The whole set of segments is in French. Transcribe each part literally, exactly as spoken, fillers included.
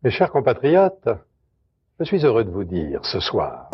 Mes chers compatriotes, je suis heureux de vous dire ce soir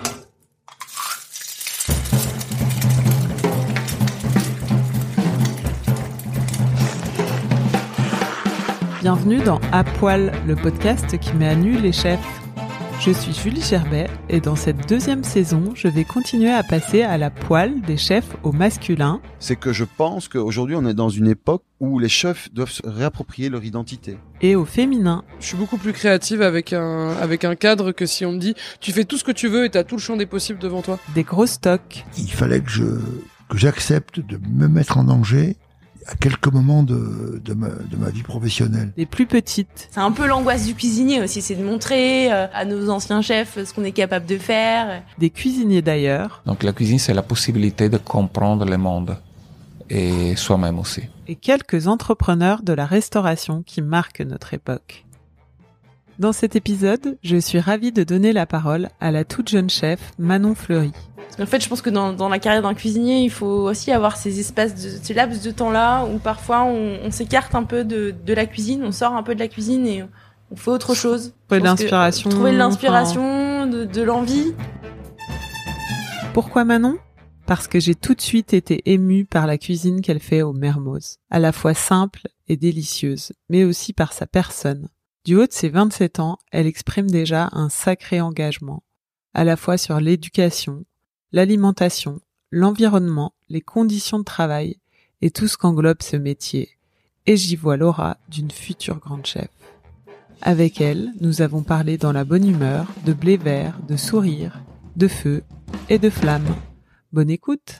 Bienvenue dans À Poil, le podcast qui met à nu les chefs. Je suis Julie Gerbet et dans cette deuxième saison, je vais continuer à passer à la poêle des chefs au masculin. C'est que je pense qu'aujourd'hui, on est dans une époque où les chefs doivent se réapproprier leur identité. Et au féminin. Je suis beaucoup plus créative avec un, avec un cadre que si on me dit « tu fais tout ce que tu veux et t'as tout le champ des possibles devant toi ». Des gros stocks. Il fallait que je que j'accepte de me mettre en danger à quelques moments de, de, ma, de ma vie professionnelle. Les plus petites. C'est un peu l'angoisse du cuisinier aussi, c'est de montrer euh, à nos anciens chefs ce qu'on est capable de faire. Des cuisiniers d'ailleurs. Donc la cuisine, c'est la possibilité de comprendre le monde et soi-même aussi. Et quelques entrepreneurs de la restauration qui marquent notre époque. Dans cet épisode, je suis ravie de donner la parole à la toute jeune chef Manon Fleury. En fait, je pense que dans, dans la carrière d'un cuisinier, il faut aussi avoir ces espaces, de, ces laps de temps-là où parfois on, on s'écarte un peu de, de la cuisine, on sort un peu de la cuisine et on fait autre chose. Trouver de l'inspiration. Trouver de l'inspiration, de, de l'envie. Pourquoi Manon ? Parce que j'ai tout de suite été émue par la cuisine qu'elle fait au Mermoz. À la fois simple et délicieuse, mais aussi par sa personne. Du haut de ses vingt-sept ans, elle exprime déjà un sacré engagement, à la fois sur l'éducation, l'alimentation, l'environnement, les conditions de travail et tout ce qu'englobe ce métier. Et j'y vois l'aura d'une future grande chef. Avec elle, nous avons parlé dans la bonne humeur de blé vert, de sourire, de feu et de flamme. Bonne écoute.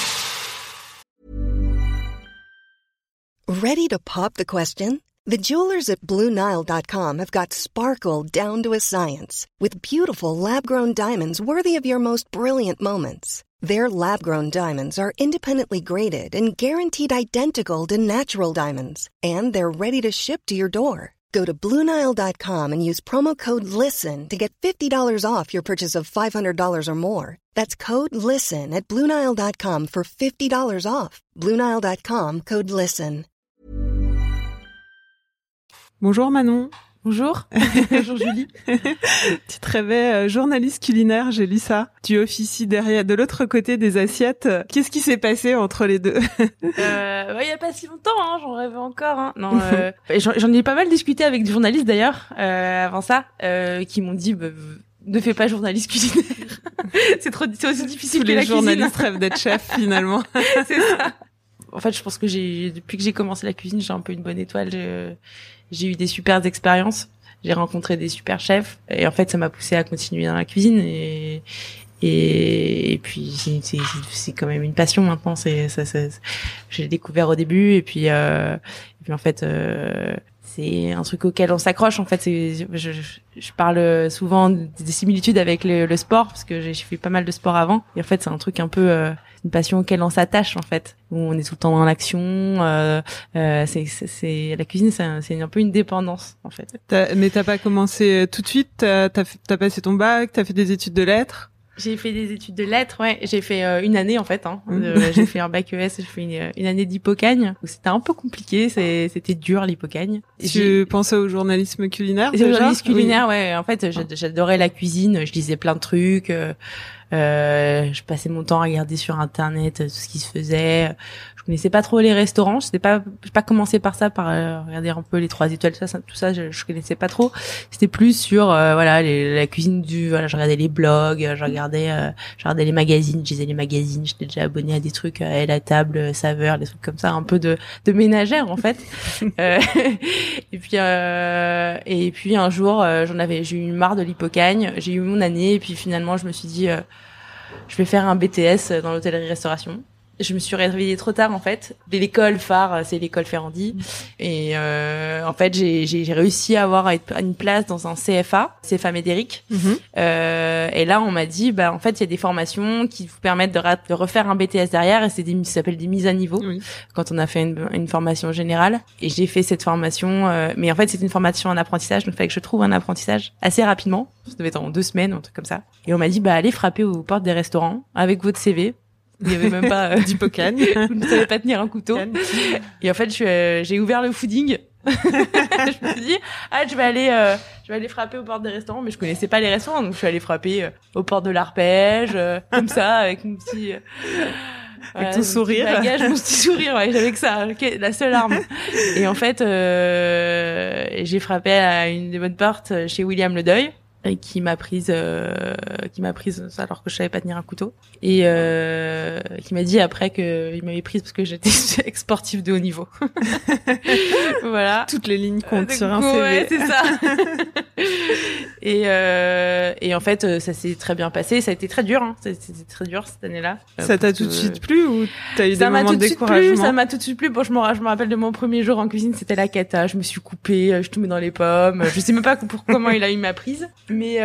Ready to pop the question? The jewelers at Blue Nile dot com have got sparkle down to a science with beautiful lab-grown diamonds worthy of your most brilliant moments. Their lab-grown diamonds are independently graded and guaranteed identical to natural diamonds, and they're ready to ship to your door. Go to Blue Nile dot com and use promo code LISTEN to get fifty dollars off your purchase of five hundred dollars or more. That's code LISTEN at Blue Nile dot com for fifty dollars off. Blue Nile dot com, code LISTEN. Bonjour Manon. Bonjour. Bonjour Julie. Tu te rêvais euh, journaliste culinaire, j'ai lu ça. Tu officies derrière, de l'autre côté des assiettes. Qu'est-ce qui s'est passé entre les deux ? euh, ouais, il y a pas si longtemps, hein, j'en rêvais encore. Hein. Non, euh, j'en, j'en ai pas mal discuté avec des journalistes d'ailleurs euh, avant ça, euh, qui m'ont dit. Bah, ne fais pas journaliste culinaire. c'est trop, c'est aussi difficile Tous que la cuisine. Tous les journalistes rêvent d'être chef finalement. C'est ça. En fait, je pense que j'ai, depuis que j'ai commencé la cuisine, j'ai un peu une bonne étoile. J'ai, j'ai eu des super expériences. J'ai rencontré des super chefs. Et en fait, ça m'a poussé à continuer dans la cuisine. Et, et, et puis, c'est, c'est, c'est quand même une passion maintenant. C'est, ça, ça, j'ai découvert au début. Et puis, euh, et puis en fait, euh, c'est un truc auquel on s'accroche. En fait, c'est, je, je parle souvent des similitudes avec le, le sport parce que j'ai fait pas mal de sport avant. Et en fait, c'est un truc un peu, euh, une passion auquel on s'attache en fait. Où on est tout le temps dans l'action. Euh, euh, c'est, c'est, c'est la cuisine, c'est un, c'est un peu une dépendance en fait. T'as, mais t'as pas commencé tout de suite. T'as, t'as, t'as passé ton bac. T'as fait des études de lettres. J'ai fait des études de lettres, ouais. J'ai fait euh, une année en fait. Hein. Euh, j'ai fait un bac E S. J'ai fait une, une année d'hypocagne. C'était un peu compliqué. C'est, c'était dur l'hypocagne. Tu j'ai... pensais au journalisme culinaire déjà ? Au journalisme culinaire, oui. ouais. En fait, j'adorais la cuisine. Je lisais plein de trucs. Euh, euh, je passais mon temps à regarder sur internet tout ce qui se faisait. Je connaissais pas trop les restaurants. Je n'ai pas, j'ai pas commencé par ça, par euh, regarder un peu les trois étoiles, tout ça, ça tout ça, je, je connaissais pas trop. C'était plus sur, euh, voilà, les, la cuisine du, voilà, je regardais les blogs, je regardais, euh, je regardais les magazines, je lisais les magazines, j'étais déjà abonnée à des trucs, euh, la table, saveur, des trucs comme ça, un peu de, de ménagère en fait. euh, et puis, euh, et puis un jour, euh, j'en avais, j'ai eu marre de l'hypocagne, j'ai eu mon année, et puis finalement, je me suis dit, euh, je vais faire un B T S dans l'hôtellerie-restauration. Je me suis réveillée trop tard en fait. L'école phare, c'est l'école Ferrandi. Et euh, en fait, j'ai, j'ai, j'ai réussi à avoir une place dans un C F A, C F A Médéric. Mm-hmm. Euh, et là, on m'a dit, bah en fait, il y a des formations qui vous permettent de, ra- de refaire un B T S derrière. Et c'est des, ça s'appelle des mises à niveau. Oui. Quand on a fait une, une formation générale. Et j'ai fait cette formation, euh, mais en fait, c'est une formation en apprentissage. Donc, il fallait que je trouve un apprentissage assez rapidement. Ça devait être en deux semaines, un truc comme ça. Et on m'a dit, bah allez frapper aux portes des restaurants avec votre C V. Il y avait même pas euh, d'hypocagne. Vous ne savez pas tenir un couteau. Et en fait, je suis, euh, j'ai ouvert le fooding Je me suis dit, ah, je vais aller, euh, je vais aller frapper aux portes des restaurants, mais je connaissais pas les restaurants, donc je suis allée frapper euh, aux portes de l'Arpège, euh, comme ça, avec mon petit, euh, avec voilà, ton mon sourire, petit bagage, mon petit sourire, ouais, j'avais que ça, okay, la seule arme. Et en fait, euh, j'ai frappé à une des bonnes portes chez William Ledeuil, et qui m'a prise euh, qui m'a prise alors que je savais pas tenir un couteau et euh, qui m'a dit après que il m'avait prise parce que j'étais ex-sportive de haut niveau. Voilà, toutes les lignes comptent euh, sur un coup, C V. Ouais, c'est ça. et euh, et en fait ça s'est très bien passé, ça a été très dur hein. C'était très dur cette année-là. Ça t'a tout de suite plu ou t'as eu ça des moments de découragement? Ça m'a tout de suite plu. Bon, je me je me rappelle de mon premier jour en cuisine, c'était la cata, je me suis coupée, je tombais dans les pommes, je sais même pas pour comment il a eu ma prise. Mais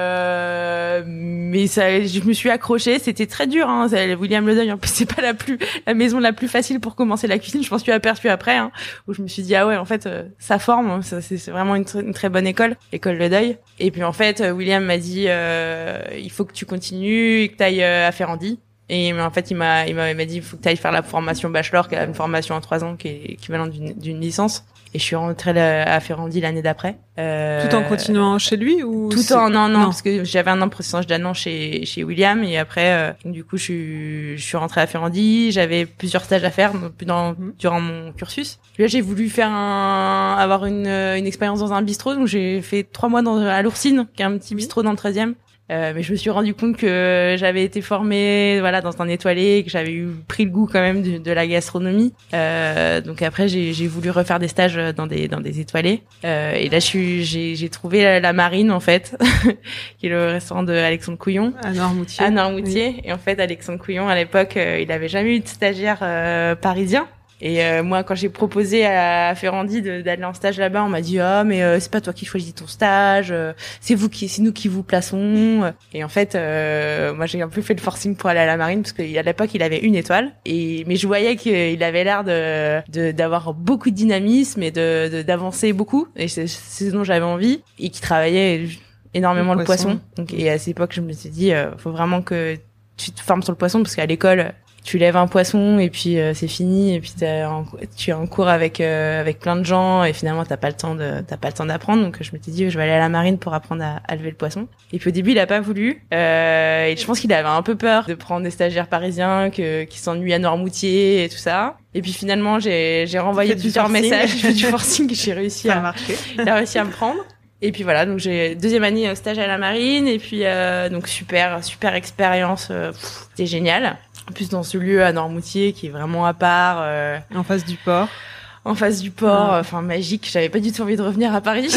euh, mais ça, je me suis accrochée. C'était très dur. Hein. William Ledeuil, en plus, c'est pas la plus la maison la plus facile pour commencer la cuisine. Je m'en suis aperçue après, hein, où je me suis dit ah ouais, en fait, euh, ça forme. Ça, c'est, c'est vraiment une, tr- une très bonne école, école Ledeuil. Et puis en fait, William m'a dit euh, il faut que tu continues et que t'ailles euh, à Ferrandi. Et en fait, il m'a, il m'a, il m'a dit, il faut que tu ailles faire la formation bachelor, qui est une formation en trois ans, qui est équivalente d'une, d'une licence. Et je suis rentrée à Ferrandi l'année d'après. Euh, tout en continuant chez lui ou tout en non, non non parce que j'avais un an de processus d'un an chez chez William et après euh, du coup je suis je suis rentrée à Ferrandi. J'avais plusieurs stages à faire dans mmh. durant mon cursus. Là j'ai voulu faire un avoir une une expérience dans un bistrot, donc j'ai fait trois mois dans à l'Oursine, qui est un petit bistrot dans le treizième. Euh, mais je me suis rendu compte que j'avais été formée, voilà, dans un étoilé, que j'avais eu pris le goût quand même de, de la gastronomie. Euh, donc après, j'ai, j'ai voulu refaire des stages dans des dans des étoilés. Euh, et là, je suis, j'ai, j'ai trouvé la, la Marine en fait, qui est le restaurant de Alexandre Couillon à Noirmoutier. À Noirmoutier. Oui. Et en fait, Alexandre Couillon, à l'époque, euh, il avait jamais eu de stagiaire euh, parisien. Et euh, moi, quand j'ai proposé à Ferrandi de, d'aller en stage là-bas, on m'a dit ah mais euh, c'est pas toi qui choisis ton stage, euh, c'est vous qui, c'est nous qui vous plaçons. Et en fait, euh, moi j'ai un peu fait le forcing pour aller à la Marine parce qu'à l'époque il avait une étoile. Et mais je voyais qu'il avait l'air de, de d'avoir beaucoup de dynamisme et de, de d'avancer beaucoup. Et c'est, c'est ce dont j'avais envie. Et qui travaillait énormément le, le poisson. poisson. Donc et à cette époque, je me suis dit euh, faut vraiment que tu te formes sur le poisson parce qu'à l'école tu lèves un poisson et puis euh, c'est fini et puis t'es en, tu es en cours avec euh, avec plein de gens et finalement t'as pas le temps de t'as pas le temps d'apprendre. Donc je m'étais dit je vais aller à la Marine pour apprendre à, à lever le poisson. Et puis au début il a pas voulu euh, et je pense qu'il avait un peu peur de prendre des stagiaires parisiens que qui s'ennuient à Noirmoutier et tout ça. Et puis finalement j'ai j'ai renvoyé plusieurs messages, j'ai fait du forcing, j'ai réussi à marcher. Il a réussi à me prendre. Et puis voilà, donc j'ai deuxième année stage à la Marine et puis euh, donc super super expérience, euh, pff, c'était génial. En plus dans ce lieu à Noirmoutier qui est vraiment à part, euh, en face du port. En face du port, ouais. Enfin magique. J'avais pas du tout envie de revenir à Paris.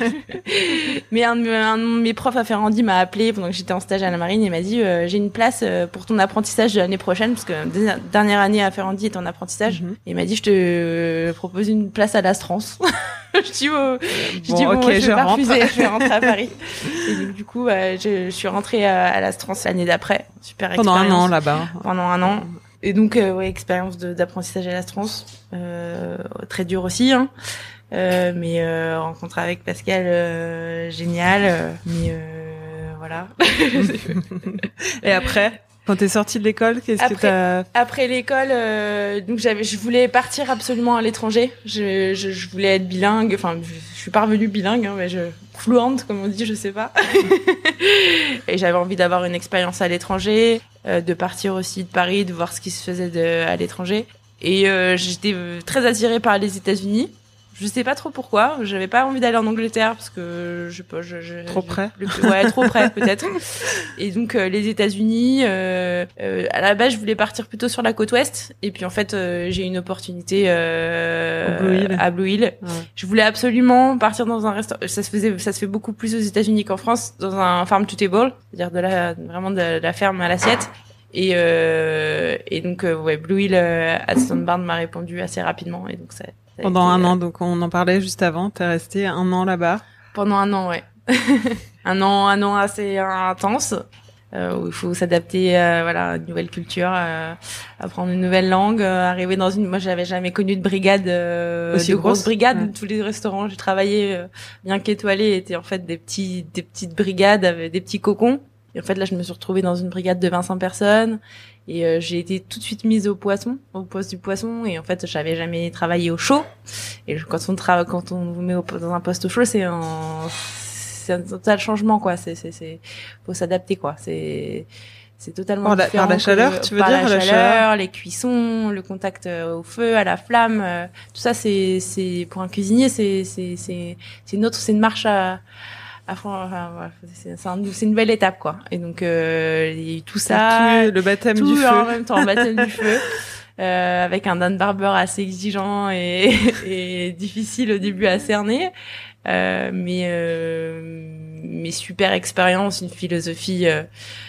Mais un de, un de mes profs à Ferrandi m'a appelé pendant que j'étais en stage à la Marine et m'a dit euh, j'ai une place pour ton apprentissage de l'année prochaine parce que la dernière année à Ferrandi est en apprentissage. Mm-hmm. Et il m'a dit je te propose une place à l'Astrance. je dis oh, je bon, dis bon, okay, je vais je pas rentre. refuser, je vais rentrer à Paris. Et donc, du coup, euh, je, je suis rentrée à, à l'Astrance l'année d'après. Super Pendant expérience. un an là-bas. Pendant un an. Et donc, euh, ouais, expérience de, d'apprentissage à l'Astrance, euh, très dur aussi, hein. Euh, mais euh, rencontre avec Pascal, euh, génial. Euh, mais euh, voilà. Et après, quand t'es sortie de l'école, qu'est-ce après, que t'as... Après l'école, euh, donc j'avais, je voulais partir absolument à l'étranger. Je, je, je voulais être bilingue. Enfin, je, je suis pas revenue bilingue, hein, mais je fluente comme on dit, je sais pas. Et j'avais envie d'avoir une expérience à l'étranger, euh, de partir aussi de Paris, de voir ce qui se faisait de, à l'étranger. Et euh, j'étais très attirée par les États-Unis. Je sais pas trop pourquoi. J'avais pas envie d'aller en Angleterre parce que je sais pas. Je, je, trop je, près. Le, ouais, trop près peut-être. Et donc euh, les États-Unis. Euh, euh, à la base, je voulais partir plutôt sur la côte ouest. Et puis en fait, euh, j'ai eu une opportunité euh, Blue Hill. à Blue Hill. Ouais. Je voulais absolument partir dans un restaurant. Ça se faisait, ça se fait beaucoup plus aux États-Unis qu'en France, dans un farm to table, c'est-à-dire de la vraiment de, de la ferme à l'assiette. Et euh, et donc euh, ouais, Blue Hill euh, à Stone Barn m'a répondu assez rapidement et donc ça. ça Pendant été, un euh, an, donc on en parlait juste avant. T'es resté un an là-bas. Pendant un an, ouais. un an, un an assez intense. Euh, où il faut s'adapter, euh, voilà, à une nouvelle culture, euh, apprendre une nouvelle langue, euh, arriver dans une. Moi, j'avais jamais connu de brigade, euh, Aussi de grosse, grosses brigades. ouais. Tous les restaurants où j'ai travaillé, euh, bien qu'étoilés, étaient en fait des petits, des petites brigades avec des petits cocons. Et en fait, là, je me suis retrouvée dans une brigade de vingt-cinq personnes et euh, j'ai été tout de suite mise au poisson, au poste du poisson. Et en fait, j'avais jamais travaillé au chaud. Et quand on travaille, quand on vous met au, dans un poste au chaud, c'est un, c'est un total changement, quoi. C'est, c'est, c'est, faut s'adapter, quoi. C'est, c'est totalement par la, différent. Par la chaleur, que, tu veux par dire la, la chaleur, chaleur, les cuissons, le contact au feu, à la flamme, euh, tout ça, c'est, c'est pour un cuisinier, c'est, c'est, c'est, c'est une autre, c'est une marche à, à enfin, voilà, c'est, c'est, un, c'est une nouvelle étape, quoi. Et donc, euh, il y a eu tout ça, tout, le baptême tout du feu, en même temps, le baptême du feu. Euh, avec un Dan Barber assez exigeant et, et difficile au début à cerner, euh, mais euh, mais super expérience, une philosophie, euh,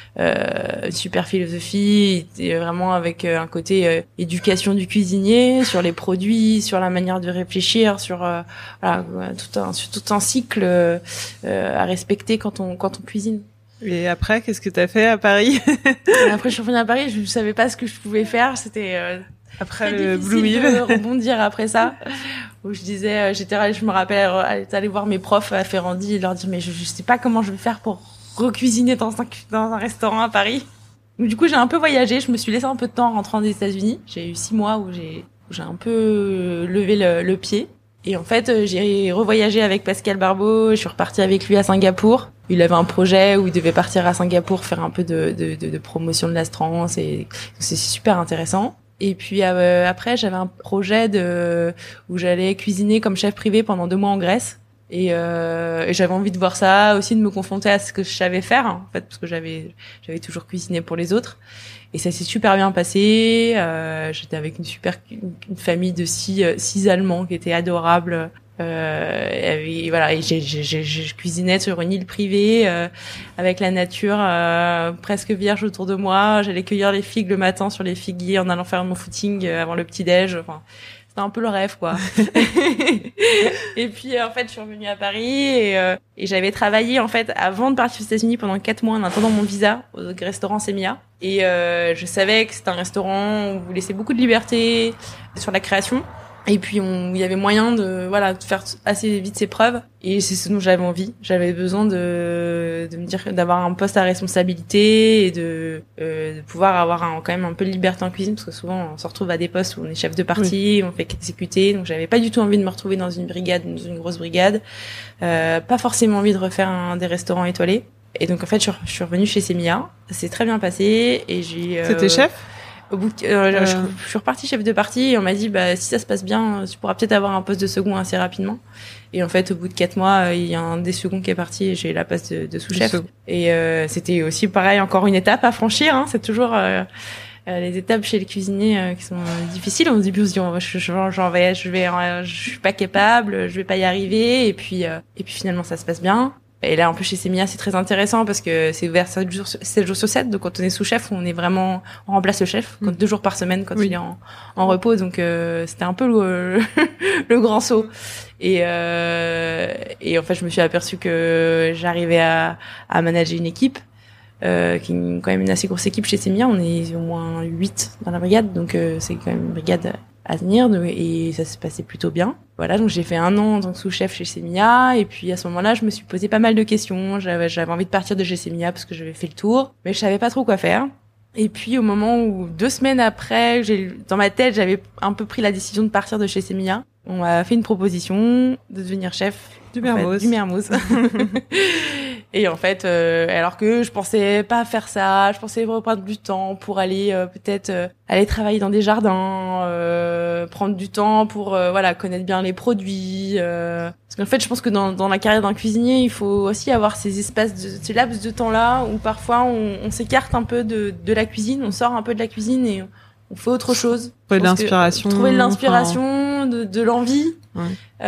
euh, une super philosophie, et vraiment avec un côté euh, éducation du cuisinier sur les produits, sur la manière de réfléchir, sur euh, voilà, tout un sur tout un cycle euh, à respecter quand on quand on cuisine. Et après, qu'est-ce que t'as fait à Paris? Et après, je suis revenue à Paris, je savais pas ce que je pouvais faire. C'était euh, après très le Blue difficile Wheel de rebondir après ça. Où je disais, euh, j'étais, je me rappelle, euh, aller voir mes profs à Ferrandi et leur dire, mais je, je sais pas comment je vais faire pour recuisiner dans un dans un restaurant à Paris. Donc, du coup, j'ai un peu voyagé. Je me suis laissé un peu de temps en rentrant des États-Unis. J'ai eu six mois où j'ai où j'ai un peu levé le, le pied. Et en fait, j'ai revoyagé avec Pascal Barbeau. Je suis repartie avec lui à Singapour. Il avait un projet où il devait partir à Singapour faire un peu de, de, de, de promotion de l'Astrance et c'est super intéressant. Et puis euh, après, j'avais un projet de où j'allais cuisiner comme chef privé pendant deux mois en Grèce. Et, euh, et j'avais envie de voir ça, aussi de me confronter à ce que je savais faire, en fait, parce que j'avais j'avais toujours cuisiné pour les autres. Et ça s'est super bien passé. Euh, j'étais avec une super une, une famille de six six Allemands qui étaient adorables. Euh, et voilà, et j'ai, j'ai, j'ai, je cuisinais sur une île privée euh, avec la nature euh, presque vierge autour de moi. J'allais cueillir les figues le matin sur les figuiers en allant faire mon footing euh, avant le petit déj. Enfin, c'était un peu le rêve, quoi. Et puis en fait, je suis revenue à Paris et, euh, et j'avais travaillé en fait avant de partir aux États-Unis pendant quatre mois en attendant mon visa au restaurant Semilla. Et euh, je savais que c'était un restaurant où vous laissez beaucoup de liberté sur la création. Et puis on, il y avait moyen de voilà de faire assez vite ses preuves et c'est ce dont j'avais envie. J'avais besoin de de me dire d'avoir un poste à responsabilité et de euh, de pouvoir avoir un, quand même un peu de liberté en cuisine parce que souvent on se retrouve à des postes où on est chef de partie, oui. On fait qu'exécuter. Donc j'avais pas du tout envie de me retrouver dans une brigade, dans une grosse brigade. Euh, pas forcément envie de refaire un des restaurants étoilés. Et donc en fait je, je suis revenue chez Semilla. Ça s'est très bien passé et j'ai. Euh, C'était chef? Au bout de, euh, euh... Je, je suis repartie chef de partie et on m'a dit bah si ça se passe bien tu pourras peut-être avoir un poste de second assez rapidement et en fait au bout de quatre mois il y a un des seconds qui est parti et j'ai la place de, de sous-chef et euh, c'était aussi pareil encore une étape à franchir hein. C'est toujours euh, euh, les étapes chez les cuisiniers euh, qui sont difficiles. Au début on se dit oh, je, je, j'en vais je vais euh, je suis pas capable je vais pas y arriver et puis euh, et puis finalement ça se passe bien. Et là, en plus, chez Semilla, c'est très intéressant parce que c'est ouvert sept jours sur sept. Donc, quand on est sous-chef, on est vraiment, on remplace le chef, quand, deux jours par semaine quand oui. il est en, en repos. Donc, euh, c'était un peu le, le grand saut. Et, euh, et en fait, je me suis aperçue que j'arrivais à, à manager une équipe, euh, qui est quand même une assez grosse équipe chez Semilla. On est au moins huit dans la brigade. Donc, euh, c'est quand même une brigade à tenir et ça se passait plutôt bien. Voilà, donc j'ai fait un an en tant que sous-chef chez Semilla et puis à ce moment-là, je me suis posé pas mal de questions. J'avais, j'avais envie de partir de chez Semilla parce que j'avais fait le tour, mais je savais pas trop quoi faire. Et puis au moment où deux semaines après, j'ai dans ma tête, j'avais un peu pris la décision de partir de chez Semilla. On m'a fait une proposition de devenir chef du Mermoz. En fait, du Mermoz. Et en fait, euh, alors que je pensais pas faire ça, je pensais reprendre du temps pour aller euh, peut-être euh, aller travailler dans des jardins, euh, prendre du temps pour euh, voilà connaître bien les produits. Euh, parce qu'en fait, je pense que dans, dans la carrière d'un cuisinier, il faut aussi avoir ces espaces, de, ces laps de temps-là où parfois on, on s'écarte un peu de, de la cuisine, on sort un peu de la cuisine et on, on fait autre chose. Trouver de l'inspiration. Trouver de l'inspiration, de, de l'envie. Ouais.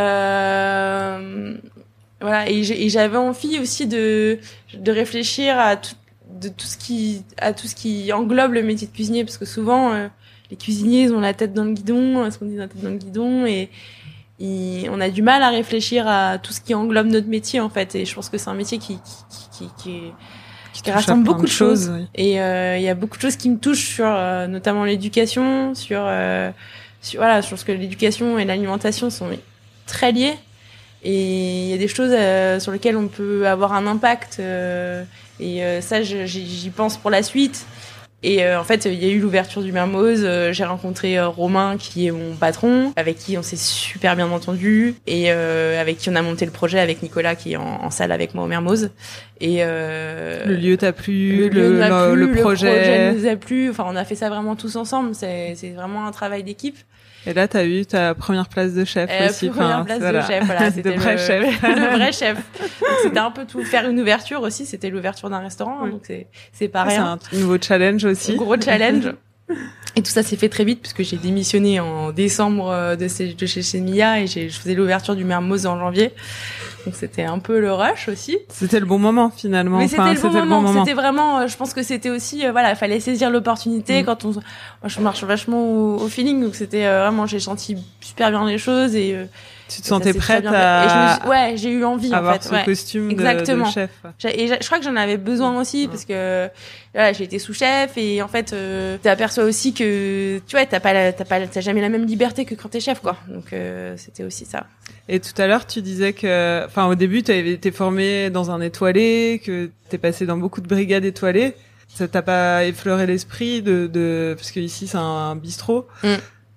Euh, Voilà, et, et j'avais envie aussi de de réfléchir à tout de tout ce qui à tout ce qui englobe le métier de cuisinier parce que souvent euh, les cuisiniers ils ont la tête dans le guidon, ce qu'on dit la tête dans le guidon et, et on a du mal à réfléchir à tout ce qui englobe notre métier en fait et je pense que c'est un métier qui qui qui qui, qui, qui rassemble beaucoup de choses, choses oui. Et il euh, y a beaucoup de choses qui me touchent sur euh, notamment l'éducation, sur euh, sur voilà, je pense que l'éducation et l'alimentation sont très liés. Et il y a des choses euh, sur lesquelles on peut avoir un impact. Euh, et euh, ça, je, j'y, j'y pense pour la suite. Et euh, en fait, il y a eu l'ouverture du Mermoz. Euh, j'ai rencontré euh, Romain, qui est mon patron, avec qui on s'est super bien entendu, et euh, avec qui on a monté le projet avec Nicolas, qui est en, en salle avec moi au Mermoz. Et euh, le lieu t'a plu, le, lieu le, a le, plu, le le projet. projet nous a plu. Enfin, on a fait ça vraiment tous ensemble. C'est, c'est vraiment un travail d'équipe. Et là, t'as eu ta première place de chef euh, aussi. Première enfin, place voilà. de chef, voilà. C'était de vrai le, chef. le vrai chef. Donc, c'était un peu tout. Faire une ouverture aussi, c'était l'ouverture d'un restaurant. Oui. Donc c'est, c'est pas Ah, rien. c'est un nouveau challenge aussi. Un gros challenge. Et tout ça s'est fait très vite puisque j'ai démissionné en décembre de, ces, de chez Chemia et j'ai, je faisais l'ouverture du Mermoz en janvier. Donc c'était un peu le rush aussi. C'était le bon moment finalement. Mais enfin, c'était, le, c'était bon le bon moment. C'était vraiment, je pense que c'était aussi, euh, voilà, il fallait saisir l'opportunité. Mm. Quand on, moi je marche vachement au, au feeling, donc c'était euh, vraiment, j'ai senti super bien les choses et euh, tu te sentais prête à... Et je me suis... Ouais, j'ai eu envie avoir en fait. ce ouais. costume de, Exactement. de chef. Et je crois que j'en avais besoin aussi parce que voilà, j'ai été sous-chef et en fait, euh, t'aperçois aussi que tu vois, t'as pas, la, t'as pas, t'as jamais la même liberté que quand t'es chef, quoi. Donc euh, c'était aussi ça. Et tout à l'heure, tu disais que, enfin, au début, tu avais été formé dans un étoilé, que t'es passé dans beaucoup de brigades étoilées. Ça t'a pas effleuré l'esprit de, de, parce que ici c'est un bistrot. Mm.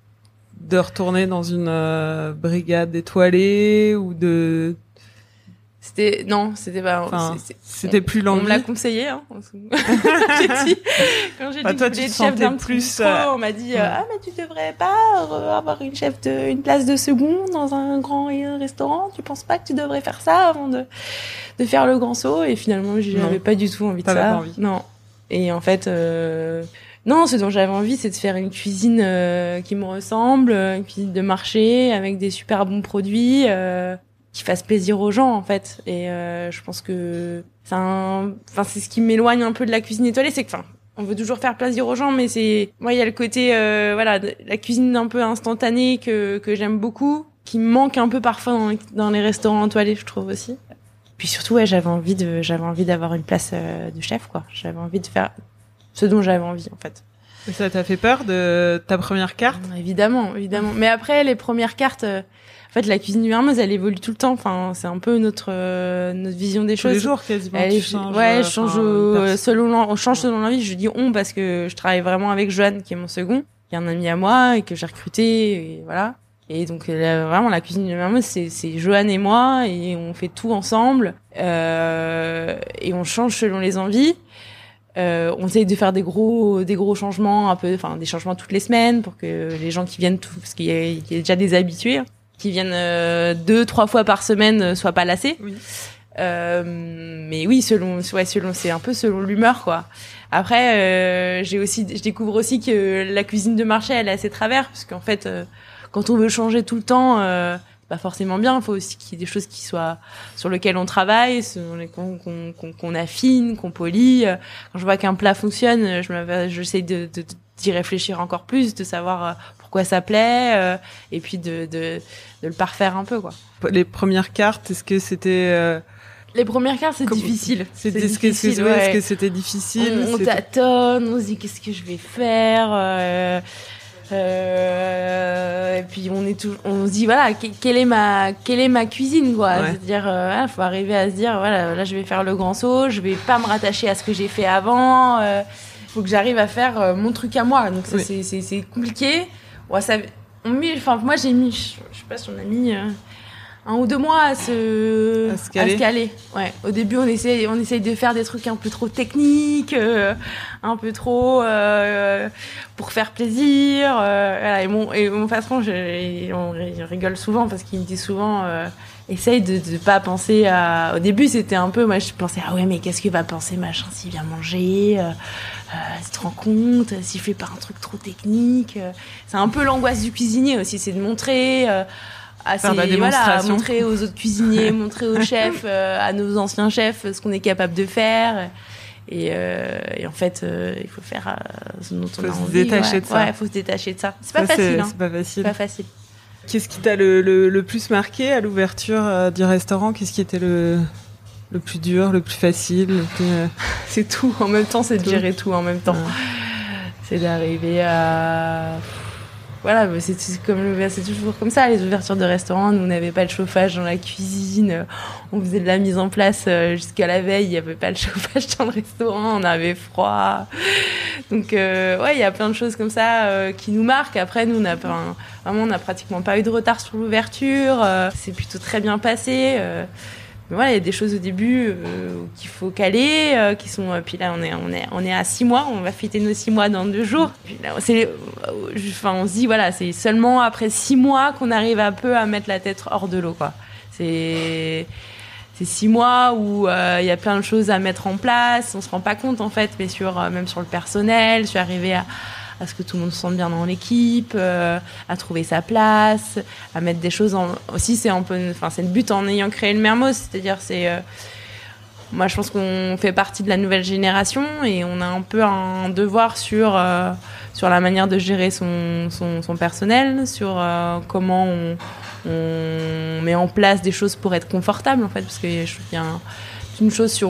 De retourner dans une euh, brigade étoilée ou de c'était non c'était pas enfin, c'est, c'est, c'était on, plus l'envie. On me l'a conseillé hein. j'ai dit quand j'ai bah, dit toi, que tu je voulais te être chef d'un plus bistrot, euh... on m'a dit euh, ah mais tu devrais pas avoir une chef de une place de second dans un grand restaurant, tu penses pas que tu devrais faire ça avant de de faire le grand saut? Et finalement j'avais pas du tout envie de T'avais ça pas envie. Non. Et en fait euh... non, ce dont j'avais envie, c'est de faire une cuisine euh, qui me ressemble, une cuisine de marché avec des super bons produits, euh, qui fasse plaisir aux gens en fait. Et euh, je pense que c'est un, enfin c'est ce qui m'éloigne un peu de la cuisine étoilée, c'est que, enfin, on veut toujours faire plaisir aux gens, mais c'est, moi il y a le côté, euh, voilà, la cuisine un peu instantanée que que j'aime beaucoup, qui me manque un peu parfois dans les, dans les restaurants étoilés, je trouve aussi. Puis surtout, ouais, j'avais envie de, j'avais envie d'avoir une place euh, de chef, quoi. J'avais envie de faire ce dont j'avais envie, en fait. Et ça t'a fait peur de ta première carte? Évidemment, évidemment. Mais après, les premières cartes, euh, en fait, la cuisine du Mermoz, elle évolue tout le temps. Enfin, c'est un peu notre euh, notre vision des Tous choses. les jours, quasiment. Elle, tu changes, ouais, je change euh, selon l'en, on change selon l'envie. Je dis on parce que je travaille vraiment avec Joanne, qui est mon second, qui est un ami à moi et que j'ai recruté, et voilà. Et donc là, vraiment la cuisine du Mermoz, c'est c'est Joanne et moi, et on fait tout ensemble, euh, et on change selon les envies. Euh, on essaye de faire des gros des gros changements, un peu, enfin des changements toutes les semaines pour que les gens qui viennent, tout, parce qu'il y a, il y a déjà des habitués hein, qui viennent euh, deux trois fois par semaine euh, soient pas lassés. Oui. Euh, mais oui, selon ouais selon c'est un peu selon l'humeur quoi. Après euh, j'ai aussi je découvre aussi que la cuisine de marché elle a ses travers parce qu'en fait euh, quand on veut changer tout le temps euh, pas forcément bien, il faut aussi qu'il y ait des choses qui soient sur lesquelles on travaille, sur les, qu'on, qu'on, qu'on, qu'on affine, qu'on polie. Quand je vois qu'un plat fonctionne, je me, j'essaie de, de, d'y réfléchir encore plus, de savoir pourquoi ça plaît, euh, et puis de, de, de le parfaire un peu, quoi. Les premières cartes, est-ce que c'était euh... Les premières cartes, c'est Comme... difficile. C'est, c'est est-ce difficile, que, ouais. Est-ce que c'était difficile? On, on c'était... tâtonne, on se dit qu'est-ce que je vais faire. Euh... Euh, et puis on est tout, on se dit voilà quelle est ma quelle est ma cuisine quoi, ouais. C'est-à-dire euh, faut arriver à se dire voilà là je vais faire le grand saut, je vais pas me rattacher à ce que j'ai fait avant, euh, faut que j'arrive à faire euh, mon truc à moi, donc ça, oui. c'est, c'est c'est compliqué. Ouais, ça on met, enfin moi j'ai mis je sais pas si on a mis euh, un ou deux mois à se à se caler. À se caler. Ouais. Au début, on essaye, on essaye de faire des trucs un peu trop techniques, euh, un peu trop euh, pour faire plaisir. Euh, voilà. Et mon et mon patron, je, on rigole souvent parce qu'il me dit souvent, euh, essaye de de pas penser à. Au début, c'était un peu, moi, je pensais ah ouais, mais qu'est-ce que va penser machin s'il vient manger. Euh, Euh, tu te rends compte si je fais pas un truc trop technique. Euh, c'est un peu l'angoisse du cuisinier aussi, c'est de montrer. Euh, À ces, voilà, montrer aux autres cuisiniers, montrer aux chefs, euh, à nos anciens chefs, ce qu'on est capable de faire. Et, euh, et en fait, euh, il faut faire euh, ce dont on a envie. Faut se détacher ouais. de ça. Ouais, faut se détacher de ça. C'est pas ça, facile. C'est, hein. c'est pas facile. C'est pas facile. Qu'est-ce qui t'a le, le, le plus marqué à l'ouverture euh, du restaurant? Qu'est-ce qui était le, le plus dur, le plus facile le plus, euh... C'est tout. En même temps, c'est de tout. gérer tout en même temps. Ouais. C'est d'arriver à... voilà, c'est, c'est, comme, c'est toujours comme ça, les ouvertures de restaurants. Nous, on n'avait pas de chauffage dans la cuisine. On faisait de la mise en place jusqu'à la veille. Il n'y avait pas de chauffage dans le restaurant. On avait froid. Donc, euh, ouais, il y a plein de choses comme ça euh, qui nous marquent. Après, nous, on a, pas, vraiment, on n'a pratiquement pas eu de retard sur l'ouverture. Euh, c'est plutôt très bien passé. Euh, Mais voilà, il y a des choses au début euh, qu'il faut caler, euh, qui sont. Euh, puis là, on est, on est, on est à six mois. On va fêter nos six mois dans deux jours. Puis là, c'est, euh, enfin, on se dit voilà, c'est seulement après six mois qu'on arrive un peu à mettre la tête hors de l'eau, quoi. C'est, c'est six mois où euh, il y a plein de choses à mettre en place. On se rend pas compte en fait, mais sur euh, même sur le personnel, sur arriver à à ce que tout le monde se sente bien dans l'équipe, euh, à trouver sa place, à mettre des choses en... Aussi, c'est un peu... Enfin, c'est le but en ayant créé le Mermoz, c'est-à-dire, c'est... Euh... Moi, je pense qu'on fait partie de la nouvelle génération et on a un peu un devoir sur, euh, sur la manière de gérer son, son, son personnel, sur euh, comment on, on met en place des choses pour être confortable, en fait, parce que je trouve qu'il y a un... une chose sur,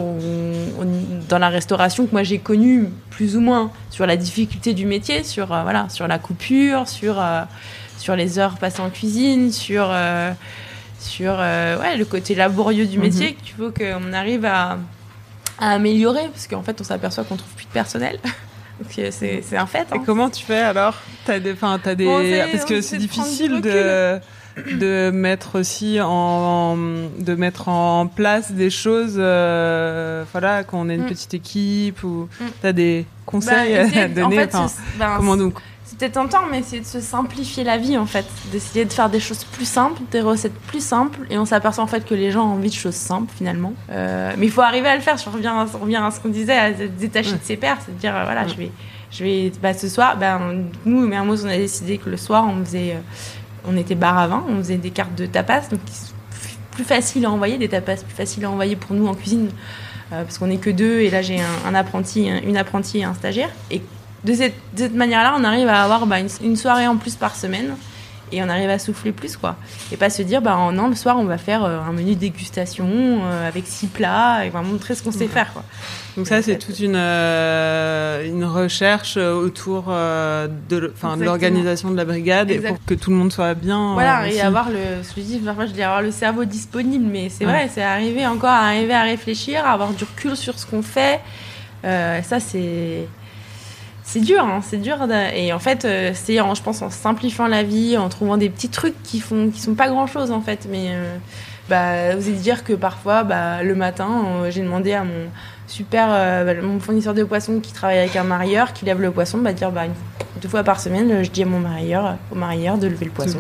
dans la restauration que moi j'ai connue plus ou moins, sur la difficulté du métier, sur, euh, voilà, sur la coupure, sur, euh, sur les heures passées en cuisine, sur, euh, sur euh, ouais, le côté laborieux du métier, mm-hmm. qu'il faut qu'on arrive à, à améliorer, parce qu'en fait on s'aperçoit qu'on trouve plus de personnel. Donc c'est, c'est un fait. Hein. Et comment tu fais alors ? T'as des, t'as des... Bon, parce que c'est difficile de... de mettre aussi en de mettre en place des choses euh, voilà, quand on est une mm. petite équipe ou mm. t'as des conseils bah, à donner, en fait, enfin, ben, comment donc c'est peut-être tentant, mais essayer de se simplifier la vie en fait, d'essayer de faire des choses plus simples, des recettes plus simples, et on s'aperçoit en fait que les gens ont envie de choses simples finalement, euh, mais il faut arriver à le faire. Je reviens, je reviens à ce qu'on disait, à se détacher mm. de ses pairs, c'est de dire euh, voilà, mm. je vais je vais bah, ce soir, ben nous Mermoz, on a décidé que le soir on faisait euh, on était bar à vin, on faisait des cartes de tapas, donc plus facile à envoyer, des tapas plus faciles à envoyer pour nous en cuisine, euh, parce qu'on n'est que deux, et là j'ai un, un apprenti, une apprentie et un stagiaire. Et de cette, de cette manière-là, on arrive à avoir bah, une, une soirée en plus par semaine, et on arrive à souffler plus, quoi. Et pas se dire, bah non, le soir on va faire euh, un menu de dégustation euh, avec six plats, et vraiment montrer ce qu'on sait faire, quoi. Donc ça, c'est toute une, euh, une recherche autour euh, de, enfin, de l'organisation de la brigade, et pour que tout le monde soit bien. Voilà, euh, et avoir le, ce que je dis, parfois je dis avoir le cerveau disponible, mais c'est ouais. vrai, c'est arriver encore à arriver à réfléchir, à avoir du recul sur ce qu'on fait. Euh, ça, c'est, c'est dur, hein, c'est dur. De, et en fait, euh, c'est, en, je pense, en simplifiant la vie, en trouvant des petits trucs qui font, qui sont pas grand chose en fait, mais euh, bah, vous allez dire que parfois, bah, le matin, euh, j'ai demandé à mon super euh, bah, mon fournisseur de poissons qui travaille avec un marailleur qui lève le poisson, bah dire bah une, deux fois par semaine je dis à mon marailleur au marailleur de lever le poisson.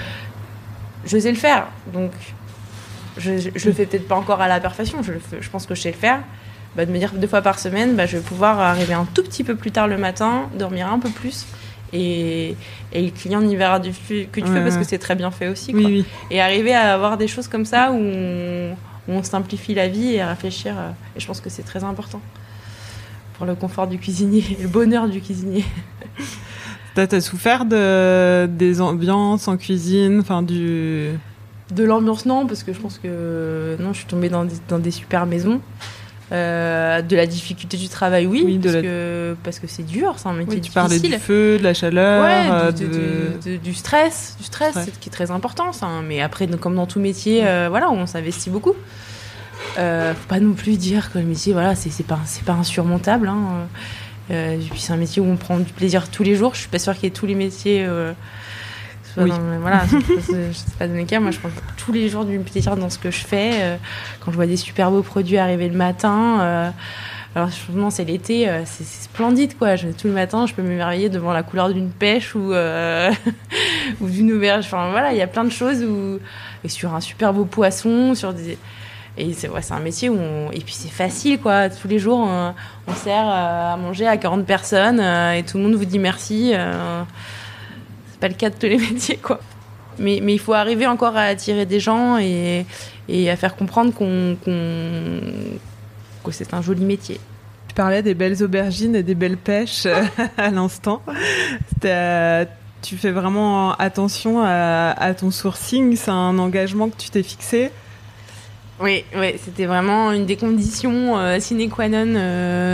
Je sais le faire, donc je, je, je le fais peut-être pas encore à la perfection, je, le fais, je pense que je sais le faire. Bah, de me dire deux fois par semaine, bah, je vais pouvoir arriver un tout petit peu plus tard le matin, dormir un peu plus, et, et le client n'y verra du que du ouais, feu parce que c'est très bien fait aussi, quoi. Oui, oui. Et arriver à avoir des choses comme ça où on, où on simplifie la vie et à réfléchir, et je pense que c'est très important pour le confort du cuisinier et le bonheur du cuisinier. T'as, t'as souffert de, des ambiances en cuisine, enfin du... De l'ambiance, non, parce que je pense que non, je suis tombée dans des, dans des super maisons. Euh, de la difficulté du travail, oui, oui parce, la... que, parce que c'est dur, c'est un métier oui, tu difficile. Tu parlais du feu, de la chaleur, ouais, euh, de, de... De, de, du stress, du stress, ouais. C'est, qui est très important, ça. Mais après, comme dans tout métier, euh, voilà, on s'investit beaucoup. Euh, faut pas non plus dire que le métier, voilà, c'est, c'est pas, c'est pas insurmontable. Hein. Euh, et puis c'est un métier où on prend du plaisir tous les jours. Je suis pas sûre qu'il y ait tous les métiers. Euh, Oui. Dans, voilà, je ne sais pas donner cas. Moi, je prends tous les jours du plaisir dans ce que je fais. Euh, quand je vois des super beaux produits arriver le matin, euh, alors franchement, c'est l'été, euh, c'est, c'est splendide, quoi. Je, tout le matin, je peux m'émerveiller devant la couleur d'une pêche ou euh, ou d'une auberge. Enfin voilà, il y a plein de choses où et sur un super beau poisson, sur des et c'est ouais, c'est un métier où on... et puis c'est facile, quoi. Tous les jours, on, on sert à manger à quarante personnes euh, et tout le monde vous dit merci. Euh, C'est pas le cas de tous les métiers, quoi. Mais, mais il faut arriver encore à attirer des gens et, et à faire comprendre qu'on, qu'on, que c'est un joli métier. Tu parlais des belles aubergines et des belles pêches à l'instant. T'as, tu fais vraiment attention à, à ton sourcing, c'est un engagement que tu t'es fixé ? Oui, oui, c'était vraiment une des conditions euh, sine qua non euh,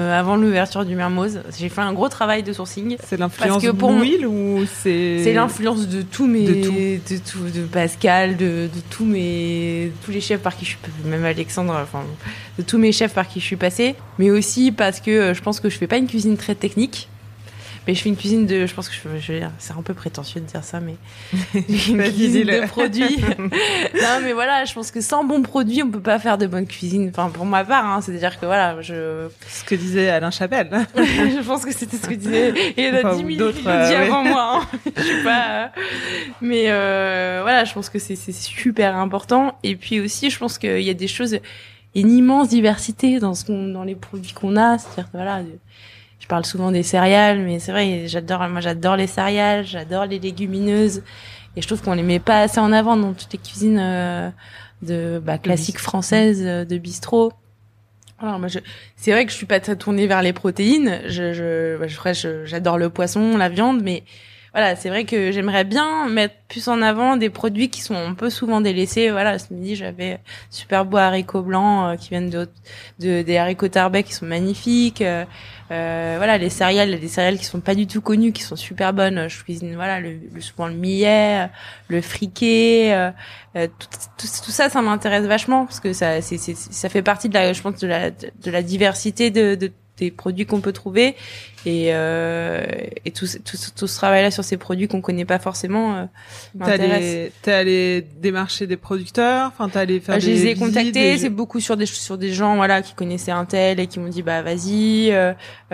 euh, avant l'ouverture du Mermoz. J'ai fait un gros travail de sourcing. C'est l'influence que de pour Blue mon- Whale ou c'est... C'est l'influence de tous mes, De de tout. tout, de, Pascal, de, de tous mes, tous les chefs par qui je suis, même Alexandre, enfin, de tous mes chefs par qui je suis passée. Mais aussi parce que euh, je pense que je fais pas une cuisine très technique. Mais je fais une cuisine de, je pense que je, je veux dire, c'est un peu prétentieux de dire ça, mais une Vas-y, cuisine dis-le. de produits. Non, mais voilà, je pense que sans bons produits, on peut pas faire de bonne cuisine. Enfin, pour ma part, hein, c'est-à-dire que voilà, je, Ce que disait Alain Chapelle. je pense que c'était ce que disait. Et il y en a Enfin, dix ou mille d'autres, qui l'ont dit euh, avant moi. Hein. Je suis pas. euh, Mais euh, voilà, je pense que c'est c'est super important. Et puis aussi, je pense qu'il y a des choses, il y a une immense diversité dans ce qu'on, dans les produits qu'on a. C'est-à-dire que voilà. Je parle souvent des céréales, mais c'est vrai, j'adore, moi j'adore les céréales, j'adore les légumineuses, et je trouve qu'on les met pas assez en avant dans toutes les cuisines euh, de bah, classiques françaises, euh, de bistrot. Alors moi, je, c'est vrai que je suis pas très tournée vers les protéines. Je, je, bah, je, ferais- je- j'adore le poisson, la viande, mais voilà, c'est vrai que j'aimerais bien mettre plus en avant des produits qui sont un peu souvent délaissés. Voilà, ce midi, j'avais super beaux haricots blancs euh, qui viennent de, de des haricots Tarbet qui sont magnifiques. Euh, euh, voilà, les céréales, il y a des céréales qui sont pas du tout connues, qui sont super bonnes. Je cuisine, voilà, le, le souvent le millet, le friquet, euh, euh, tout, tout, tout ça, ça m'intéresse vachement parce que ça, c'est, c'est, ça fait partie de la, je pense, de la, de, de la diversité de, de des produits qu'on peut trouver et euh, et tout, tout tout ce travail là sur ces produits qu'on connaît pas forcément euh, T'es m'intéresse. allé, t'es allé démarcher des producteurs, enfin t'es allé faire Bah, des je les ai visites, contactés, des- c'est beaucoup sur des sur des gens voilà qui connaissaient un tel et qui m'ont dit bah vas-y. Euh,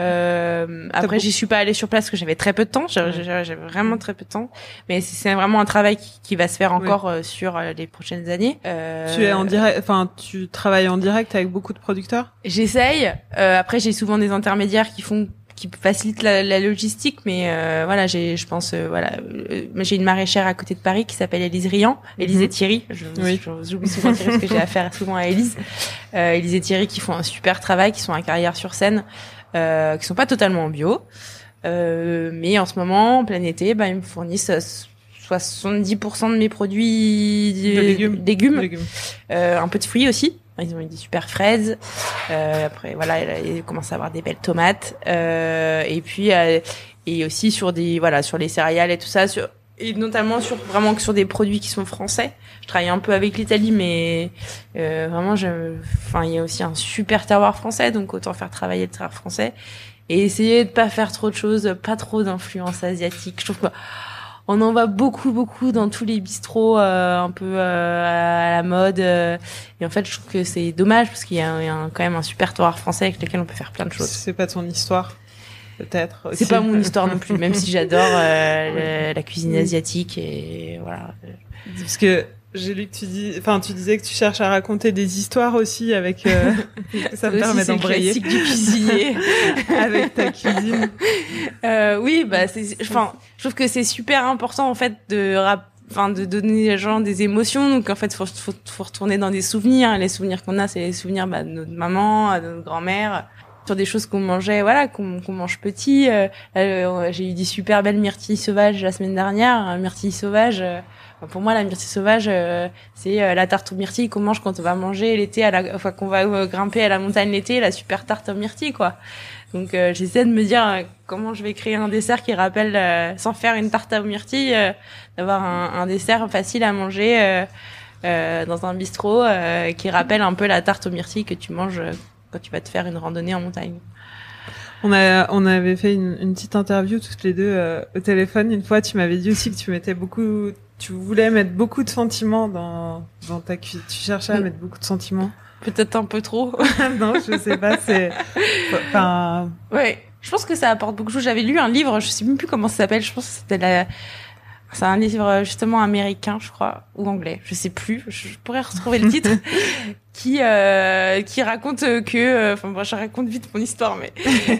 euh, après beau- j'y suis pas allée sur place parce que j'avais très peu de temps, j'avais, j'avais j'avais vraiment très peu de temps. Mais c'est, c'est vraiment un travail qui, qui va se faire encore euh, sur euh, les prochaines années. Euh, Tu es en direct, enfin tu travailles en direct avec beaucoup de producteurs. J'essaye. Euh, après, j'ai souvent des intermédiaires qui font, qui facilitent la, la logistique, mais euh, voilà, j'ai, je pense, euh, voilà, euh, j'ai une maraîchère à côté de Paris qui s'appelle Élise Riant, Élise Mhm. et Thierry. Je, Oui. je- j'oublie souvent Thierry parce que j'ai affaire souvent à Élise. Euh, Élise et Thierry qui font un super travail, qui sont à Carrière-sur-Seine, euh, qui sont pas totalement en bio, euh, mais en ce moment, en plein été, bah ils me fournissent euh, soixante-dix pour cent de mes produits De légumes. légumes. Légumes. Euh, un peu de fruits aussi. Ils ont eu des super fraises. Euh, après, voilà, ils commencent à avoir des belles tomates. Euh, et puis, euh, et aussi sur des, voilà, sur les céréales et tout ça, sur, et notamment sur vraiment que sur des produits qui sont français. Je travaille un peu avec l'Italie, mais euh, vraiment, je, enfin, il y a aussi un super terroir français, donc autant faire travailler le terroir français et essayer de pas faire trop de choses, pas trop d'influence asiatique. Je trouve que on en voit beaucoup, beaucoup dans tous les bistrots, euh, un peu euh, à la mode. euh, et en fait, je trouve que c'est dommage parce qu'il y a, il y a un- quand même un super terroir français avec lequel on peut faire plein de choses. C'est pas ton histoire, peut-être. C'est aussi. pas mon histoire non plus, même si j'adore euh, le- la cuisine asiatique et voilà. Parce que j'ai lu que tu dis, enfin tu disais que tu cherches à raconter des histoires aussi avec. Euh, ça me Aussi, permet c'est le d'embrayer classique du cuisinier. avec ta cuisine. Euh, oui, bah c'est, enfin, je trouve que c'est super important en fait de rap- enfin de donner aux gens des émotions. Donc en fait, faut faut, faut retourner dans des souvenirs. Les souvenirs qu'on a, c'est les souvenirs bah, de notre maman, de notre grand-mère, sur des choses qu'on mangeait, voilà, qu'on qu'on mange petit. Euh, euh, j'ai eu des super belles myrtilles sauvages la semaine dernière. Un myrtille sauvage. Euh, pour moi, la myrtille sauvage, euh, c'est euh, la tarte aux myrtilles qu'on mange quand on va manger l'été, à la, enfin qu'on va euh, grimper à la montagne l'été, la super tarte aux myrtilles, quoi. Donc euh, j'essaie de me dire euh, comment je vais créer un dessert qui rappelle, euh, sans faire une tarte aux myrtilles, euh, d'avoir un, un dessert facile à manger euh, euh, dans un bistrot euh, qui rappelle un peu la tarte aux myrtilles que tu manges euh, quand tu vas te faire une randonnée en montagne. On a, on avait fait une, une petite interview toutes les deux euh, au téléphone. Une fois, tu m'avais dit aussi que tu mettais beaucoup, tu voulais mettre beaucoup de sentiments dans dans ta cuisine. Tu cherchais à mettre beaucoup de sentiments. Peut-être un peu trop. Non, je sais pas. C'est, enfin, Ouais, je pense que ça apporte beaucoup de choses. J'avais lu un livre, je sais même plus comment ça s'appelle. Je pense que c'était la... C'est un livre justement américain, je crois, ou anglais, je sais plus. Je pourrais retrouver le titre, qui euh, qui raconte que, enfin, bon, je raconte vite mon histoire, mais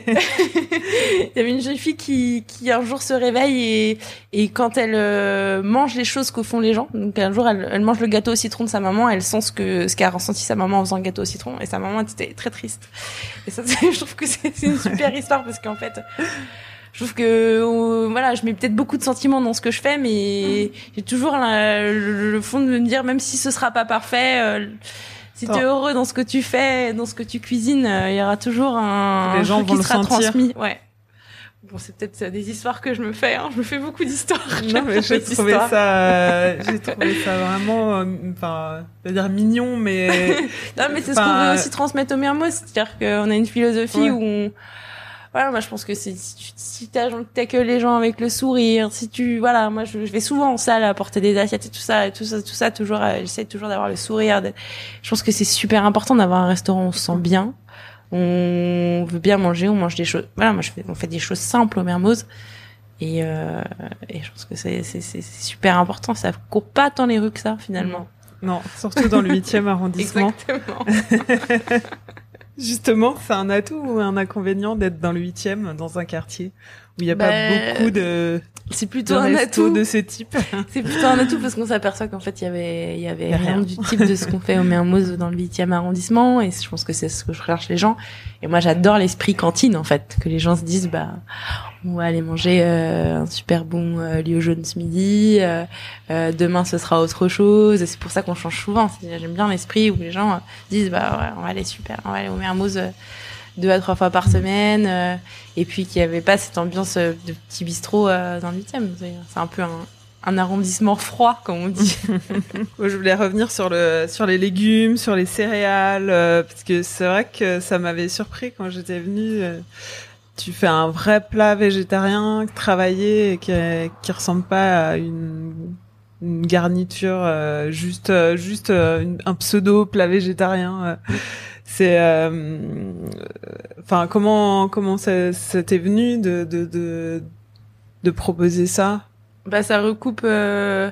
il y avait une jeune fille qui qui un jour se réveille et et quand elle euh, mange les choses que font les gens, donc un jour elle, elle mange le gâteau au citron de sa maman, elle sent ce que ce qu'a ressenti sa maman en faisant le gâteau au citron et sa maman était très triste. Et ça, c'est- je trouve que c'est c'est une super histoire parce qu'en fait. Je trouve que euh, voilà, je mets peut-être beaucoup de sentiments dans ce que je fais, mais j'ai toujours la- le, le fond de me dire, même si ce sera pas parfait, euh, c'est Si t'es heureux dans ce que tu fais, dans ce que tu cuisines, il euh, y aura toujours un, les gens un vont qui le sera sentir. Transmis. Ouais. Bon, c'est peut-être des histoires que je me fais. Hein. Je me fais beaucoup d'histoires. Non, mais j'ai trouvé ça, euh, j'ai trouvé ça vraiment, enfin, euh, je veux dire mignon, mais. Non, mais c'est ce qu'on veut aussi transmettre aux Mermoz, c'est-à-dire qu'on a une philosophie ouais. où on, voilà, moi je pense que c'est si tu si t'accueilles les gens avec le sourire, si tu voilà, moi je, je vais souvent en salle apporter des assiettes et tout ça, et tout ça, tout ça, toujours, euh, j'essaie toujours d'avoir le sourire. De... Je pense que c'est super important d'avoir un restaurant où on se sent bien. On veut bien manger, on mange des choses. Voilà, moi je fais, on fait des choses simples au Mermoz, et euh, et je pense que c'est c'est c'est super important. Ça court pas tant les rues que ça finalement. Non, surtout dans le huitième arrondissement. Exactement. Justement, c'est un atout ou un inconvénient d'être dans le huitième, dans un quartier où il y a bah, pas beaucoup de. C'est plutôt un atout de ce type. C'est plutôt un atout parce qu'on s'aperçoit qu'en fait il y avait il y avait rien, rien du type de ce qu'on fait au Mermoz dans le huitième arrondissement, et je pense que c'est ce que je recherche les gens. Et moi j'adore l'esprit cantine en fait, que les gens se disent bah on va aller manger euh, un super bon euh, lieu jaune ce midi, euh, euh, demain ce sera autre chose. Et c'est pour ça qu'on change souvent. C'est, j'aime bien l'esprit où les gens euh, disent bah ouais, on va aller super, on va aller au Mermoz euh, deux à trois fois par semaine, euh, et puis qu'il n'y avait pas cette ambiance euh, de petit bistrot euh, dans le huitième. C'est un peu un, un arrondissement froid, comme on dit. Je voulais revenir sur le sur les légumes, sur les céréales, euh, parce que c'est vrai que ça m'avait surpris quand j'étais venue. Euh, tu fais un vrai plat végétarien travaillé et qui qui ressemble pas à une une garniture euh, juste euh, juste euh, une, un pseudo plat végétarien. Euh. C'est, enfin, euh, comment comment ça, ça t'est venu de de de de proposer ça? Bah, ça recoupe euh,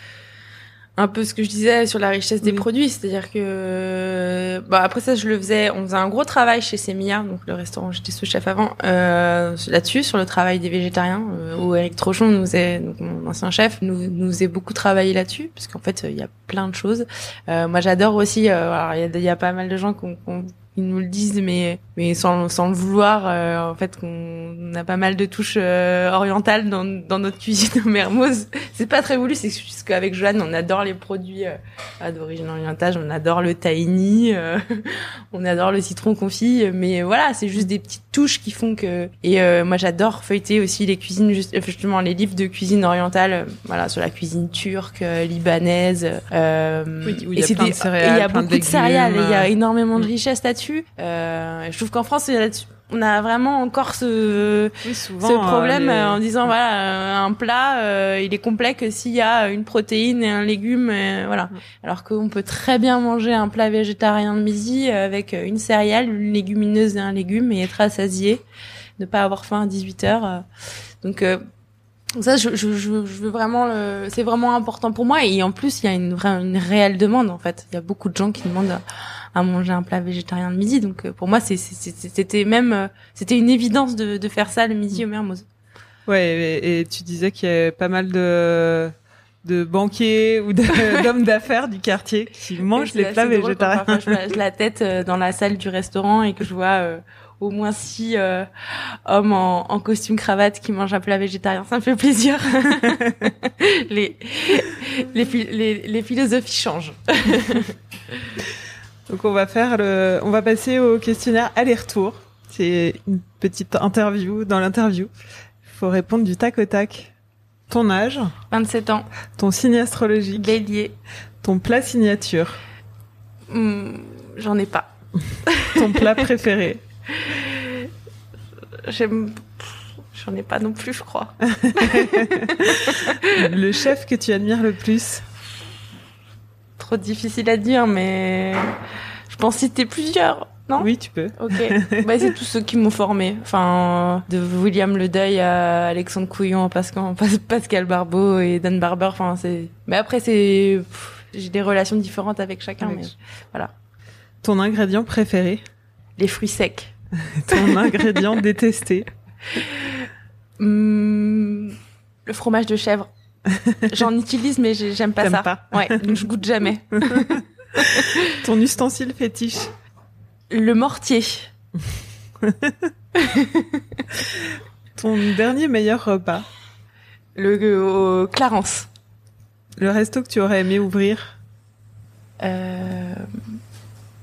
un peu ce que je disais sur la richesse des oui. produits, c'est-à-dire que, bah après ça, je le faisais, on faisait un gros travail chez Semilla, donc le restaurant où j'étais sous-chef avant, euh, là-dessus, sur le travail des végétariens, euh, où Eric Trochon nous faisait, donc mon ancien chef, nous nous faisait beaucoup travailler là-dessus, parce qu'en fait, il y a plein de choses. Euh, moi, j'adore aussi, euh, alors il y a, y a pas mal de gens qui ils nous le disent, mais mais sans sans le vouloir, euh, en fait, qu'on a pas mal de touches euh, orientales dans dans notre cuisine au Mermoz. C'est pas très voulu, c'est juste qu'avec Joanne, on adore les produits euh, d'origine orientale, on adore le tahini, euh, on adore le citron confit, mais voilà, c'est juste des petites touches qui font que. Et euh, moi, j'adore feuilleter aussi les cuisines, juste, justement les livres de cuisine orientale, euh, voilà, sur la cuisine turque, euh, libanaise. Euh, oui, où il y a plein de céréales, il y a beaucoup de, de céréales, et il y a énormément de mmh. richesse là-dessus. Euh, je trouve qu'en France, on a vraiment encore ce, oui, souvent, ce problème euh, les... en disant voilà, un plat, euh, il est complet que s'il y a une protéine et un légume, et voilà. Mm. Alors qu'on peut très bien manger un plat végétarien de midi avec une céréale, une légumineuse et un légume et être rassasié, ne pas avoir faim à dix-huit heures. Donc euh, ça, je, je, je veux vraiment le, c'est vraiment important pour moi. Et en plus, il y a une vraie, une réelle demande en fait. Il y a beaucoup de gens qui demandent à manger un plat végétarien de midi. Donc pour moi, c'est, c'est, c'était même, c'était une évidence de, de faire ça le midi au Mermoz. Ouais, et, et tu disais qu'il y avait pas mal de de banquiers ou de, d'hommes d'affaires du quartier qui mangent les plats végétariens. Parfois, je lâche la tête dans la salle du restaurant et que je vois euh, au moins six euh, hommes en, en costume cravate qui mangent un plat végétarien. Ça me fait plaisir. les, les, les, les philosophies changent. Donc on va faire le, on va passer au questionnaire aller-retour. C'est une petite interview. Dans l'interview, il faut répondre du tac au tac. Ton âge? vingt-sept ans. Ton signe astrologique? Bélier. Ton plat signature? Mmh, j'en ai pas. Ton plat préféré? J'aime... J'en ai pas non plus, je crois. Le chef que tu admires le plus? Trop difficile à dire, mais je pense citer plusieurs, non? Oui, tu peux. Ok. Bah, c'est tous ceux qui m'ont formé. Enfin, de William Ledeuil à Alexandre Couillon, Pascal, Pascal Barbeau et Dan Barber. Enfin, c'est. Mais après, c'est. Pff, j'ai des relations différentes avec chacun, avec... mais voilà. Ton ingrédient préféré? Les fruits secs. Ton ingrédient détesté? Hum, le fromage de chèvre. J'en utilise, mais j'aime pas T'aimes ça. Pas. Ouais, donc je goûte jamais. Ton ustensile fétiche? Le mortier. Ton dernier meilleur repas? Le euh, Clarence. Le resto que tu aurais aimé ouvrir? Euh...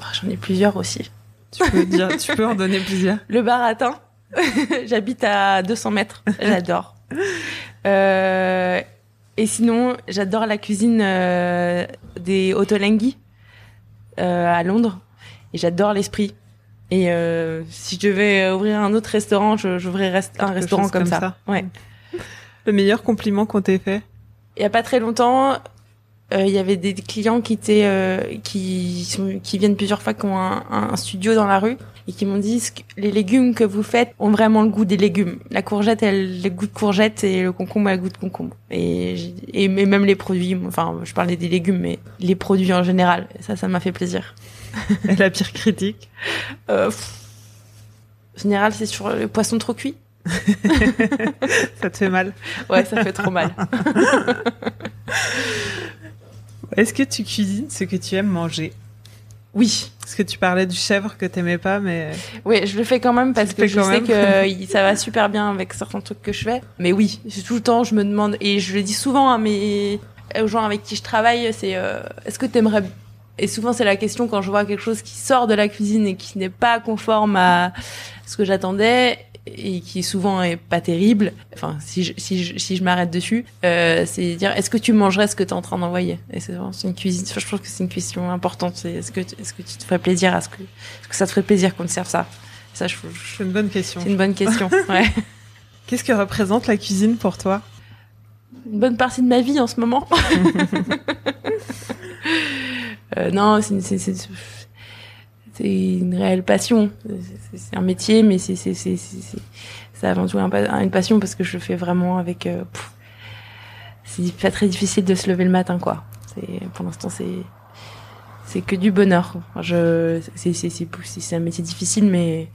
Oh, j'en ai plusieurs aussi. Tu peux dire, tu peux en donner plusieurs. Le baratin. J'habite à deux cents mètres. J'adore. Euh, et sinon, j'adore la cuisine euh, des Ottolenghi euh, à Londres. Et j'adore l'esprit. Et euh, si je devais ouvrir un autre restaurant, je, j'ouvrirais rest- un Quelque restaurant chose comme, comme ça. ça. Ouais. Le meilleur compliment qu'on t'ait fait? Il y a pas très longtemps, il euh, y avait des clients qui étaient euh, qui sont, qui viennent plusieurs fois, qui ont un, un studio dans la rue et qui m'ont dit que les légumes que vous faites ont vraiment le goût des légumes. La courgette, elle a le goût de courgette et le concombre a le goût de concombre. Et, j'ai- et mais même les produits, enfin, je parlais des légumes, mais les produits en général, ça, ça m'a fait plaisir. Et la pire critique? Euh, pff, en général, c'est sur le poisson trop cuit. Ça te fait mal? Ouais, ça fait trop mal. Est-ce que tu cuisines ce que tu aimes manger? Oui. Parce que tu parlais du chèvre que t'aimais pas, mais Oui, je le fais quand même parce Tu que le je fais quand sais même. que il- ça va super bien avec certains trucs que je fais. Mais oui, c'est tout le temps, je me demande, et je le dis souvent à mes, aux gens avec qui je travaille, c'est euh, est-ce que t'aimerais. Et souvent, c'est la question quand je vois quelque chose qui sort de la cuisine et qui n'est pas conforme à ce que j'attendais et qui souvent est pas terrible. Enfin, si je, si je, si je m'arrête dessus, euh, c'est dire est-ce que tu mangerais ce que t'es en train d'envoyer? Et c'est vraiment c'est une cuisine. Je trouve que c'est une question importante. C'est est-ce que est-ce que tu te ferais plaisir à ce que est-ce que ça te ferait plaisir qu'on te serve ça? Ça, je, je- c'est une bonne question. c'est une bonne question. Ouais. Qu'est-ce que représente la cuisine pour toi? Une bonne partie de ma vie en ce moment. euh, non, c'est une, c'est, c'est, c'est une réelle passion. C'est, c'est un métier, mais c'est, c'est, c'est, c'est, c'est, c'est avant tout un pa- une passion parce que je le fais vraiment avec. Euh, pff, c'est pas très difficile de se lever le matin, quoi. C'est, pour l'instant, c'est, c'est que du bonheur. Enfin, je, c'est, c'est, c'est, c'est, c'est un métier difficile, mais,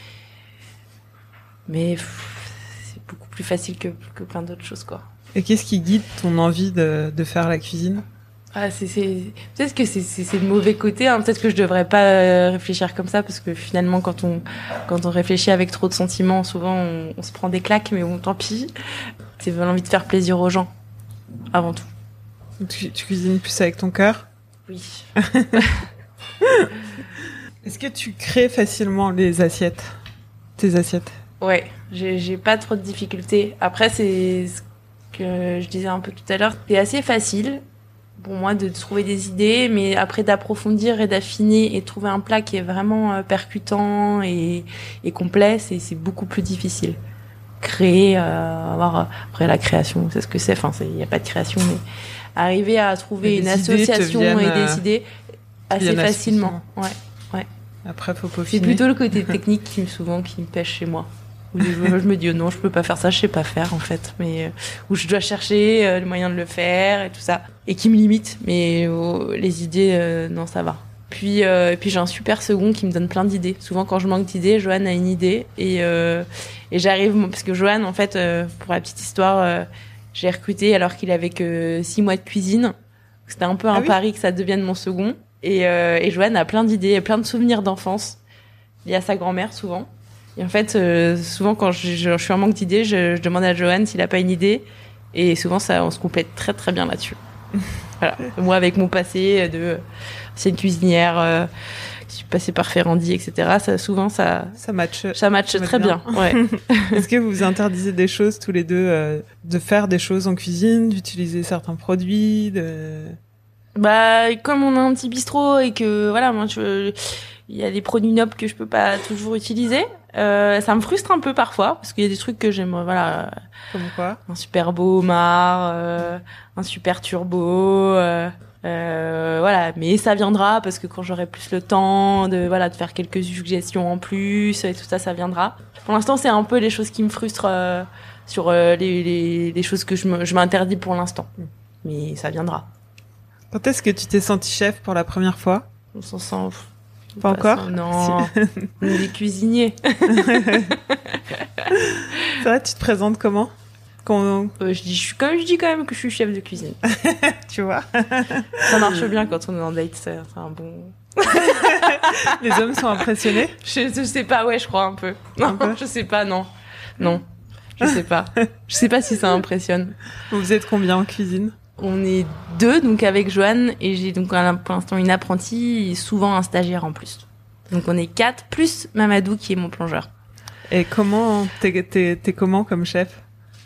mais pff, c'est beaucoup plus facile que, que plein d'autres choses, quoi. Et qu'est-ce qui guide ton envie de, de faire la cuisine? Ah, c'est, c'est, peut-être que c'est, c'est, c'est le mauvais côté, hein. Peut-être que je devrais pas euh, réfléchir comme ça, parce que finalement, quand on, quand on réfléchit avec trop de sentiments, souvent, on, on se prend des claques, mais bon, tant pis. C'est l'envie de faire plaisir aux gens, avant tout. Tu, tu cuisines plus avec ton cœur? Oui. Est-ce que tu crées facilement les assiettes? Tes assiettes? Ouais, j'ai, j'ai pas trop de difficultés. Après, c'est ce que je disais un peu tout à l'heure, c'est assez facile pour moi de trouver des idées, mais après d'approfondir et d'affiner et de trouver un plat qui est vraiment euh, percutant et, et complet, c'est, c'est beaucoup plus difficile. Créer, euh, avoir après la création, c'est ce que c'est. Enfin, il y a pas de création, mais arriver à trouver Et une des idées te association viennent, et euh, des idées assez viennent assez facilement. Ouais. Après, faut C'est peaufiner. plutôt le côté technique qui me souvent qui me pêche chez moi. Où je, je me dis oh non, je peux pas faire ça, je sais pas faire en fait, mais euh, où je dois chercher euh, le moyen de le faire et tout ça, et qui me limite. Mais oh, les idées, euh, non, ça va. Puis, euh, et puis j'ai un super second qui me donne plein d'idées. Souvent quand je manque d'idées, Johan a une idée et euh, et j'arrive moi, parce que Johan en fait, euh, pour la petite histoire, euh, j'ai recruté alors qu'il avait que six mois de cuisine. C'était un peu un Ah oui pari que ça devienne mon second. Et, euh, et Johan a plein d'idées, plein de souvenirs d'enfance liés à sa grand-mère souvent. Et en fait, euh, souvent quand je, je, je suis en manque d'idées, je, je demande à Johan s'il a pas une idée. Et souvent, ça, on se complète très très bien là-dessus. Voilà. Moi, avec mon passé de ancienne cuisinière, euh, qui suis passée par Ferrandi, et cetera. Ça, souvent, ça, Ça match. ça matche Ça match très bien. bien. Ouais. Est-ce que vous vous interdisez des choses tous les deux, euh, de faire des choses en cuisine, d'utiliser certains produits, de... Bah, comme on a un petit bistrot et que voilà, moi, je, il y a des produits nobles que je peux pas toujours utiliser. Euh, ça me frustre un peu parfois parce qu'il y a des trucs que j'aime, voilà, Comme quoi? un super beau homard, euh, un super turbo, euh, euh, voilà. Mais ça viendra parce que quand j'aurai plus le temps de voilà de faire quelques suggestions en plus et tout ça, ça viendra. Pour l'instant, c'est un peu les choses qui me frustrent euh, sur euh, les, les les choses que je me, je m'interdis pour l'instant. Mais ça viendra. Quand est-ce que tu t'es senti chef pour la première fois? On s'en sent. Pas encore? Non. On est des cuisiniers. Ça va, tu te présentes comment? Quand... Euh, je dis, je suis comme je dis quand même que je suis chef de cuisine. Tu vois? Ça marche bien quand on est en date, c'est c'est un bon. Les hommes sont impressionnés? Je, je sais pas, ouais, je crois un peu. Un Non, peu je sais pas, non. Non. Je sais pas. Je sais pas si ça impressionne. Vous êtes combien en cuisine? On est deux, donc avec Joanne, et j'ai donc pour l'instant une apprentie et souvent un stagiaire en plus. Donc on est quatre, plus Mamadou qui est mon plongeur. Et comment, t'es, t'es, t'es comment comme chef?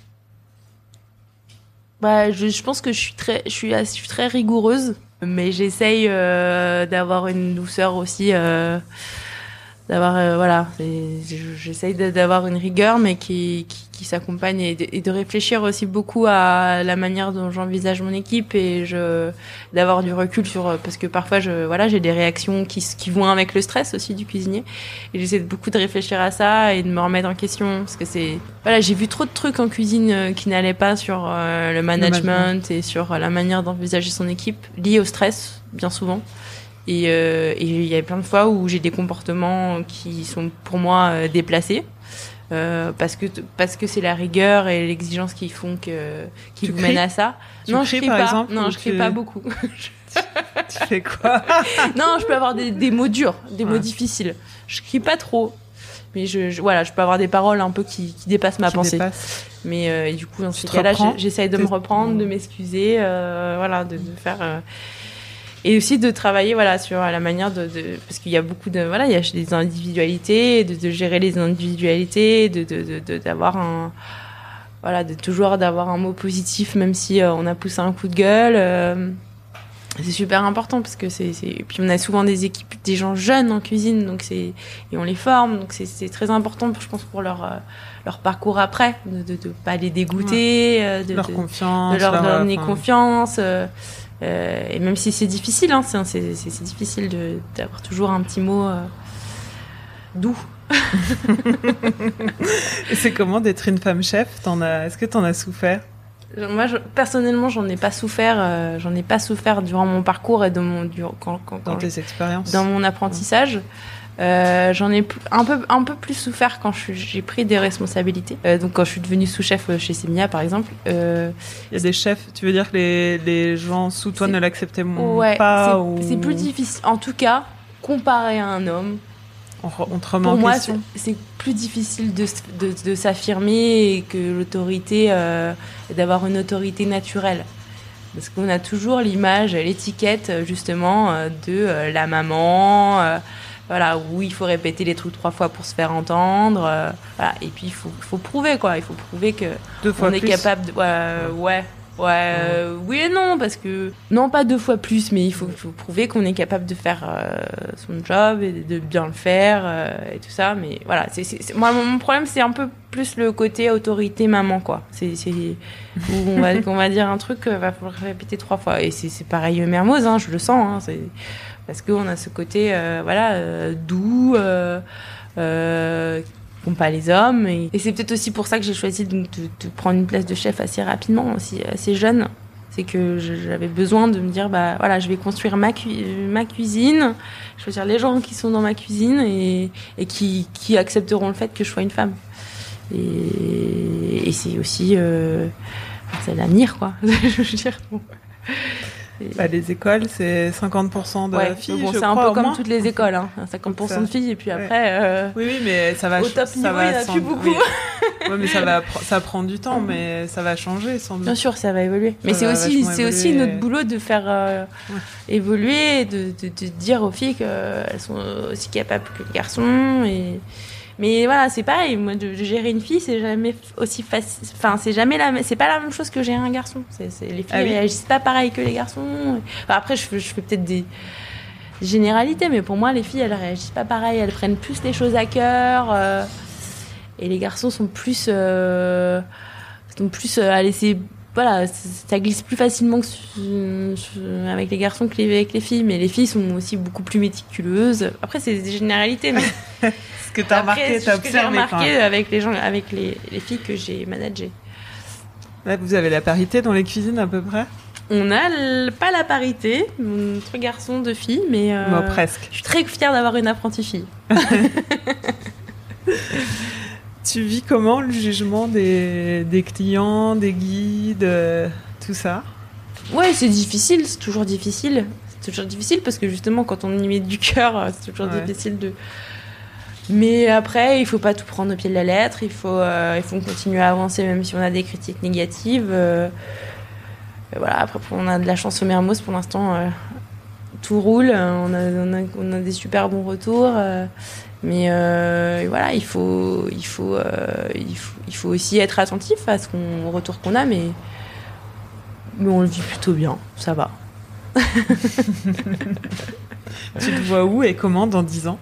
Bah, je, je pense que je suis très, je suis, je suis très rigoureuse, mais j'essaye euh, d'avoir une douceur aussi, euh, d'avoir, euh, voilà, c'est, j'essaye d'avoir une rigueur, mais qui, qui, qui s'accompagne et de, et de réfléchir aussi beaucoup à la manière dont j'envisage mon équipe et je, d'avoir du recul sur, parce que parfois je, voilà, j'ai des réactions qui, qui vont avec le stress aussi du cuisinier et j'essaie de beaucoup de réfléchir à ça et de me remettre en question parce que c'est, voilà, j'ai vu trop de trucs en cuisine qui n'allaient pas sur euh, le management, le management et sur la manière d'envisager son équipe liés au stress, bien souvent. Et euh, et il y a plein de fois où j'ai des comportements qui sont pour moi euh, déplacés. Euh, parce que parce que c'est la rigueur et l'exigence qui font que qui tu vous cries mènent à ça. Tu non, cries, je crie par pas. exemple, non, je crie tu... pas beaucoup. Tu fais quoi? Non, je peux avoir des, des mots durs, des ouais. mots difficiles. Je crie pas trop, mais je, je voilà, je peux avoir des paroles un peu qui, qui dépassent ma qui pensée. Dépasse. Mais euh, et du coup, dans ces te cas-là, reprends, j'essaye de me reprendre, de m'excuser, euh, voilà, de, de faire. Euh, Et aussi de travailler voilà sur la manière de, de parce qu'il y a beaucoup de voilà il y a des individualités de, de gérer les individualités de de, de de d'avoir un voilà de toujours d'avoir un mot positif même si euh, on a poussé un coup de gueule euh, c'est super important parce que c'est c'est et puis on a souvent des équipes des gens jeunes en cuisine donc c'est et on les forme donc c'est c'est très important je pense pour leur euh, leur parcours après de de, de pas les dégoûter ouais. de leur de, confiance de leur, leur donner enfin... confiance euh, Euh, et même si c'est difficile, hein, c'est, c'est, c'est difficile de, d'avoir toujours un petit mot euh, doux. Et c'est comment d'être une femme chef? T'en as, est-ce que t'en as souffert? Moi, je, personnellement, j'en ai pas souffert. Euh, j'en ai pas souffert durant mon parcours et de mon, du, quand, quand, dans quand tes je, expériences, dans mon apprentissage. Euh, j'en ai un peu un peu plus souffert quand je, j'ai pris des responsabilités. Euh, donc quand je suis devenue sous-chef chez Semilla par exemple. Euh, il y a des chefs. Tu veux dire que les les gens sous toi ne l'acceptaient ouais, pas c'est, ou... c'est plus difficile. En tout cas, comparé à un homme. On, on te remet pour en moi, question. C'est, c'est plus difficile de, de, de s'affirmer et que l'autorité, euh, d'avoir une autorité naturelle. Parce qu'on a toujours l'image, l'étiquette justement de euh, la maman. Euh, Voilà, où il faut répéter les trucs trois fois pour se faire entendre. Euh, voilà. Et puis, il faut, faut prouver, quoi. Il faut prouver que deux fois on est plus. capable de... Ouais, ouais, ouais euh, oui et non, parce que... Non, pas deux fois plus, mais il faut, faut prouver qu'on est capable de faire euh, son job et de bien le faire euh, et tout ça. Mais voilà, c'est, c'est, c'est... Moi, mon problème, c'est un peu plus le côté autorité maman, quoi. C'est, c'est... où on va, on va dire un truc, euh, va falloir répéter trois fois. Et c'est, c'est pareil, Mermoz, hein, je le sens, hein, c'est... Parce qu'on a ce côté euh, voilà, euh, doux, euh, euh, qu'ont pas les hommes. Et, et c'est peut-être aussi pour ça que j'ai choisi de, de, de prendre une place de chef assez rapidement, aussi, assez jeune. C'est que je, j'avais besoin de me dire, bah, voilà, je vais construire ma, cu- ma cuisine, choisir les gens qui sont dans ma cuisine et, et qui, qui accepteront le fait que je sois une femme. Et, et c'est aussi euh, c'est l'avenir, quoi. Je veux dire, bon. Bah, les écoles, c'est cinquante pour cent de ouais, filles, bon, je c'est crois, un peu au comme moins. toutes les écoles, hein. cinquante pour cent ça. De filles, et puis après... Ouais. Euh, oui, oui, mais ça va... Au top ça niveau, va il n'y en a sans... plus beaucoup. Oui. Ouais, mais ça va, ça prend du temps, mais ça va changer, sans doute. Bien sûr, ça va évoluer. Mais ça c'est aussi, c'est évoluer. aussi notre boulot de faire euh, ouais. évoluer, de, de, de dire aux filles qu'elles sont aussi capables que les garçons, et... Mais voilà, c'est pareil. Moi, de, de gérer une fille, c'est jamais aussi facile. Enfin, c'est jamais la, c'est pas la même chose que gérer un garçon. C'est, c'est les filles ah oui. réagissent pas pareil que les garçons. Enfin, après, je, je fais peut-être des généralités, mais pour moi, les filles, elles réagissent pas pareil. Elles prennent plus les choses à cœur, euh, et les garçons sont plus, euh, sont plus euh, à laisser. Voilà, ça glisse plus facilement que avec les garçons que avec les filles, mais les filles sont aussi beaucoup plus méticuleuses. Après, c'est des généralités, mais ce que t'as remarqué, t'as observé. Ce que j'ai remarqué avec les gens, avec les, les filles que j'ai managées. Là, vous avez la parité dans les cuisines à peu près? On a l- pas la parité, trois garçons, deux filles, mais euh, bon, presque. Je suis très fière d'avoir une apprentie fille. Tu vis comment le jugement des, des clients, des guides, euh, tout ça? Ouais, c'est difficile, c'est toujours difficile. C'est toujours difficile parce que justement, quand on y met du cœur, c'est toujours ouais. difficile de... Mais après, il faut pas tout prendre au pied de la lettre, il faut, euh, il faut continuer à avancer même si on a des critiques négatives. Euh, voilà, après, on a de la chance au Mermoz pour l'instant. Euh, tout roule, on a, on a, on a des super bons retours. Euh, mais euh, voilà, il faut, il, faut, euh, il, faut, il faut aussi être attentif à ce qu'on, au retour qu'on a, mais, mais on le vit plutôt bien, ça va. Tu te vois où et comment dans dix ans ?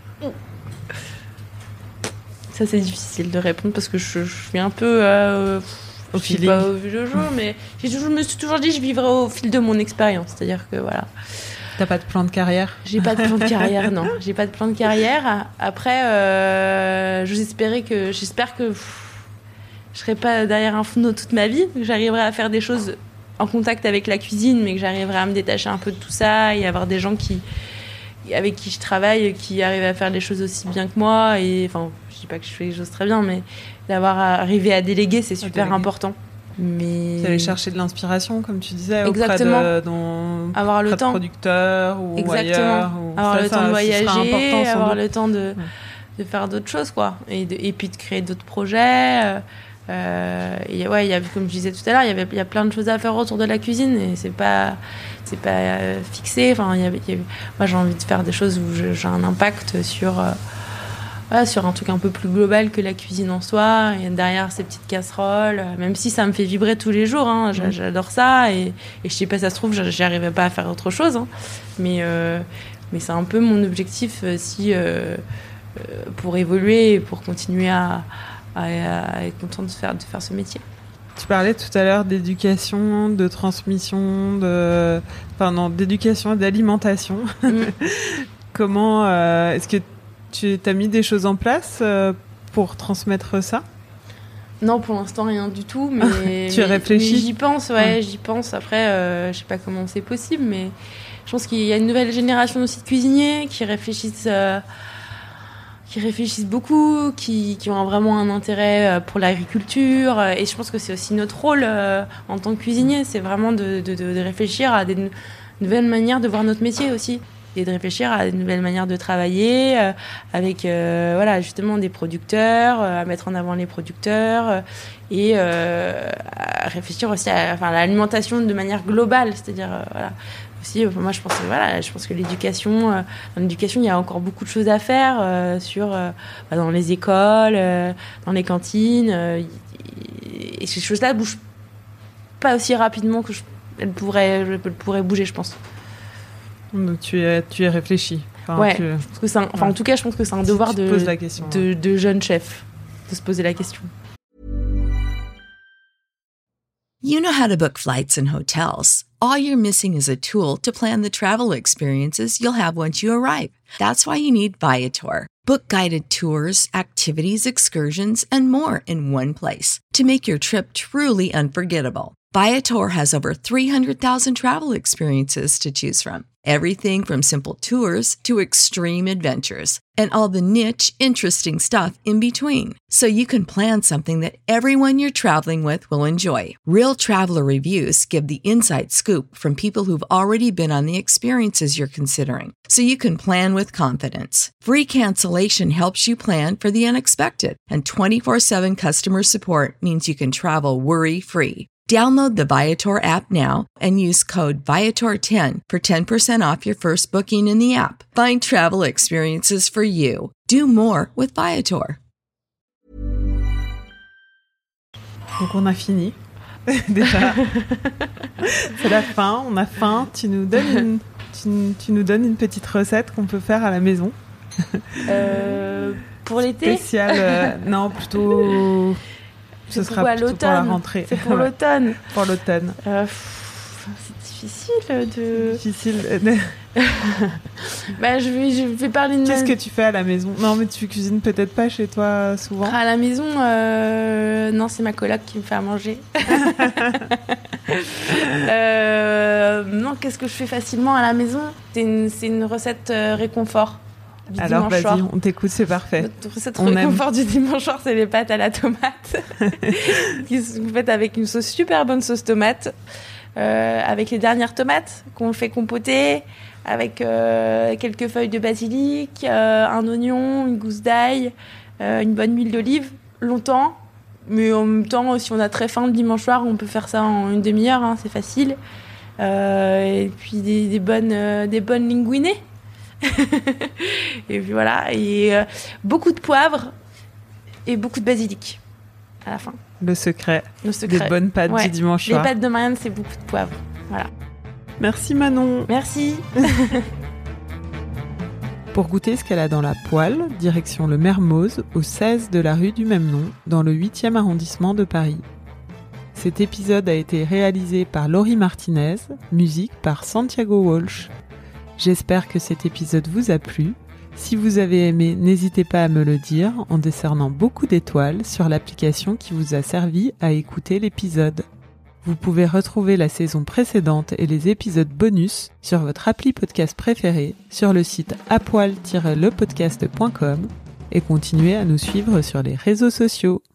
Ça, c'est difficile de répondre parce que je, je suis un peu euh, au je suis feeling. Pas au vu le jour, mais j'ai toujours, je me suis toujours dit que je vivrais au fil de mon expérience. C'est-à-dire que voilà. T'as pas de plan de carrière ? J'ai pas de plan de carrière, non. J'ai pas de plan de carrière. Après, euh, j'espérais que, j'espère que pff, je serai pas derrière un fourneau toute ma vie, que j'arriverai à faire des choses en contact avec la cuisine, mais que j'arriverai à me détacher un peu de tout ça et avoir des gens qui, avec qui je travaille, qui arrivent à faire les choses aussi bien que moi. Et enfin, je dis pas que je fais les choses très bien, mais d'avoir arrivé à déléguer, c'est super déléguer. important. Mais c'est aller chercher de l'inspiration, comme tu disais, exactement. auprès de, dans, avoir le auprès temps, de producteurs ou exactement. ailleurs. Ou avoir ça, le ça, temps de voyager, important, avoir doute. le temps de, ouais. de faire d'autres choses, quoi, et, de, et puis de créer d'autres projets. Euh, et ouais, il y a, comme je disais tout à l'heure, il y avait, il y a plein de choses à faire autour de la cuisine et c'est pas, c'est pas euh, fixé. Enfin, il y a, il y a, moi, j'ai envie de faire des choses où je, j'ai un impact sur. Euh, Ouais, sur un truc un peu plus global que la cuisine en soi, et derrière ces petites casseroles, même si ça me fait vibrer tous les jours, hein, mmh. j'adore ça, et, et je sais pas, ça se trouve, j'y arriverai pas à faire autre chose, hein, mais, euh, mais c'est un peu mon objectif euh, si, euh, pour évoluer et pour continuer à, à, à être content de faire, de faire ce métier. Tu parlais tout à l'heure d'éducation, de transmission, de... Enfin, non, d'éducation et d'alimentation. Mmh. Comment euh, est-ce que tu as mis des choses en place euh, pour transmettre ça ? Non, pour l'instant, rien du tout. Mais, tu mais, réfléchis ? mais j'y pense, ouais, ouais. j'y pense. Après, euh, je sais pas comment c'est possible, mais je pense qu'il y a une nouvelle génération aussi de cuisiniers qui réfléchissent, euh, qui réfléchissent beaucoup, qui, qui ont vraiment un intérêt pour l'agriculture. Et je pense que c'est aussi notre rôle euh, en tant que cuisinier, c'est vraiment de, de, de réfléchir à des nouvelles manières de voir notre métier aussi. Et de réfléchir à de nouvelles manières de travailler euh, avec euh, voilà, justement des producteurs, euh, à mettre en avant les producteurs euh, et euh, à réfléchir aussi à, enfin, à l'alimentation de manière globale. C'est-à-dire, euh, voilà, aussi, euh, moi je pense, voilà, je pense que l'éducation, euh, dans l'éducation, il y a encore beaucoup de choses à faire euh, sur, euh, bah, dans les écoles, euh, dans les cantines. Euh, et ces choses-là ne bougent pas aussi rapidement que je, elles pourraient, elles pourraient bouger, je pense. Donc tu es, tu es réfléchi. Enfin, ouais, tu... parce que c'est un, enfin, ouais. en tout cas, je pense que c'est un devoir si de, question, de, ouais. de jeunes chefs de se poser la question. You know how to book flights and hotels. All you're missing is a tool to plan the travel experiences you'll have once you arrive. That's why you need Viator. Book guided tours, activities, excursions, and more in one place to make your trip truly unforgettable. Viator has over three hundred thousand travel experiences to choose from. Everything from simple tours to extreme adventures and all the niche, interesting stuff in between. So you can plan something that everyone you're traveling with will enjoy. Real traveler reviews give the inside scoop from people who've already been on the experiences you're considering. So you can plan with confidence. Free cancellation helps you plan for the unexpected. And twenty-four seven customer support means you can travel worry-free. Download the Viator app now and use code Viator ten for ten percent off your first booking in the app. Find travel experiences for you. Do more with Viator. Donc on a fini. Déjà. C'est la fin, on a faim. Tu nous donnes une, tu, tu nous donnes une petite recette qu'on peut faire à la maison. Euh, pour l'été ? Spécial, euh, non, plutôt... C'est Ce sera pour plutôt l'automne. pour la rentrée. C'est pour l'automne. Pour l'automne. Euh, pff, c'est difficile de... Difficile. bah, je vais, je vais parler de... Qu'est-ce ma... que tu fais à la maison ? Non, mais tu cuisines peut-être pas chez toi souvent ? À la maison, euh... non, c'est ma coloc qui me fait à manger. euh... Non, qu'est-ce que je fais facilement à la maison ? C'est une, c'est une recette euh, réconfort. Du Alors vas-y, soir. On t'écoute, c'est parfait. Notre recette on réconfort aime. Du dimanche soir, c'est les pâtes à la tomate, qui sont faites avec une sauce super bonne sauce tomate, euh, avec les dernières tomates qu'on fait compoter, avec euh, quelques feuilles de basilic, euh, un oignon, une gousse d'ail, euh, une bonne huile d'olive, longtemps, Mais en même temps, si on a très faim le dimanche soir, on peut faire ça en une demi-heure, hein, c'est facile. Euh, et puis des, des bonnes, euh, des bonnes linguinées. Et puis voilà, et euh, beaucoup de poivre et beaucoup de basilic à la fin. Le secret, Le secret. des bonnes pâtes Ouais. du dimanche Les soir. pâtes de Marianne, c'est beaucoup de poivre. Voilà. Merci Manon. Merci. Pour goûter ce qu'elle a dans la poêle, direction le Mermoz, au seize de la rue du même nom, dans le huitième arrondissement de Paris. Cet épisode a été réalisé par Laurie Martinez, musique par Santiago Walsh. J'espère que cet épisode vous a plu. Si vous avez aimé, n'hésitez pas à me le dire en décernant beaucoup d'étoiles sur l'application qui vous a servi à écouter l'épisode. Vous pouvez retrouver la saison précédente et les épisodes bonus sur votre appli podcast préféré, sur le site a poil tiret le podcast point com et continuez à nous suivre sur les réseaux sociaux.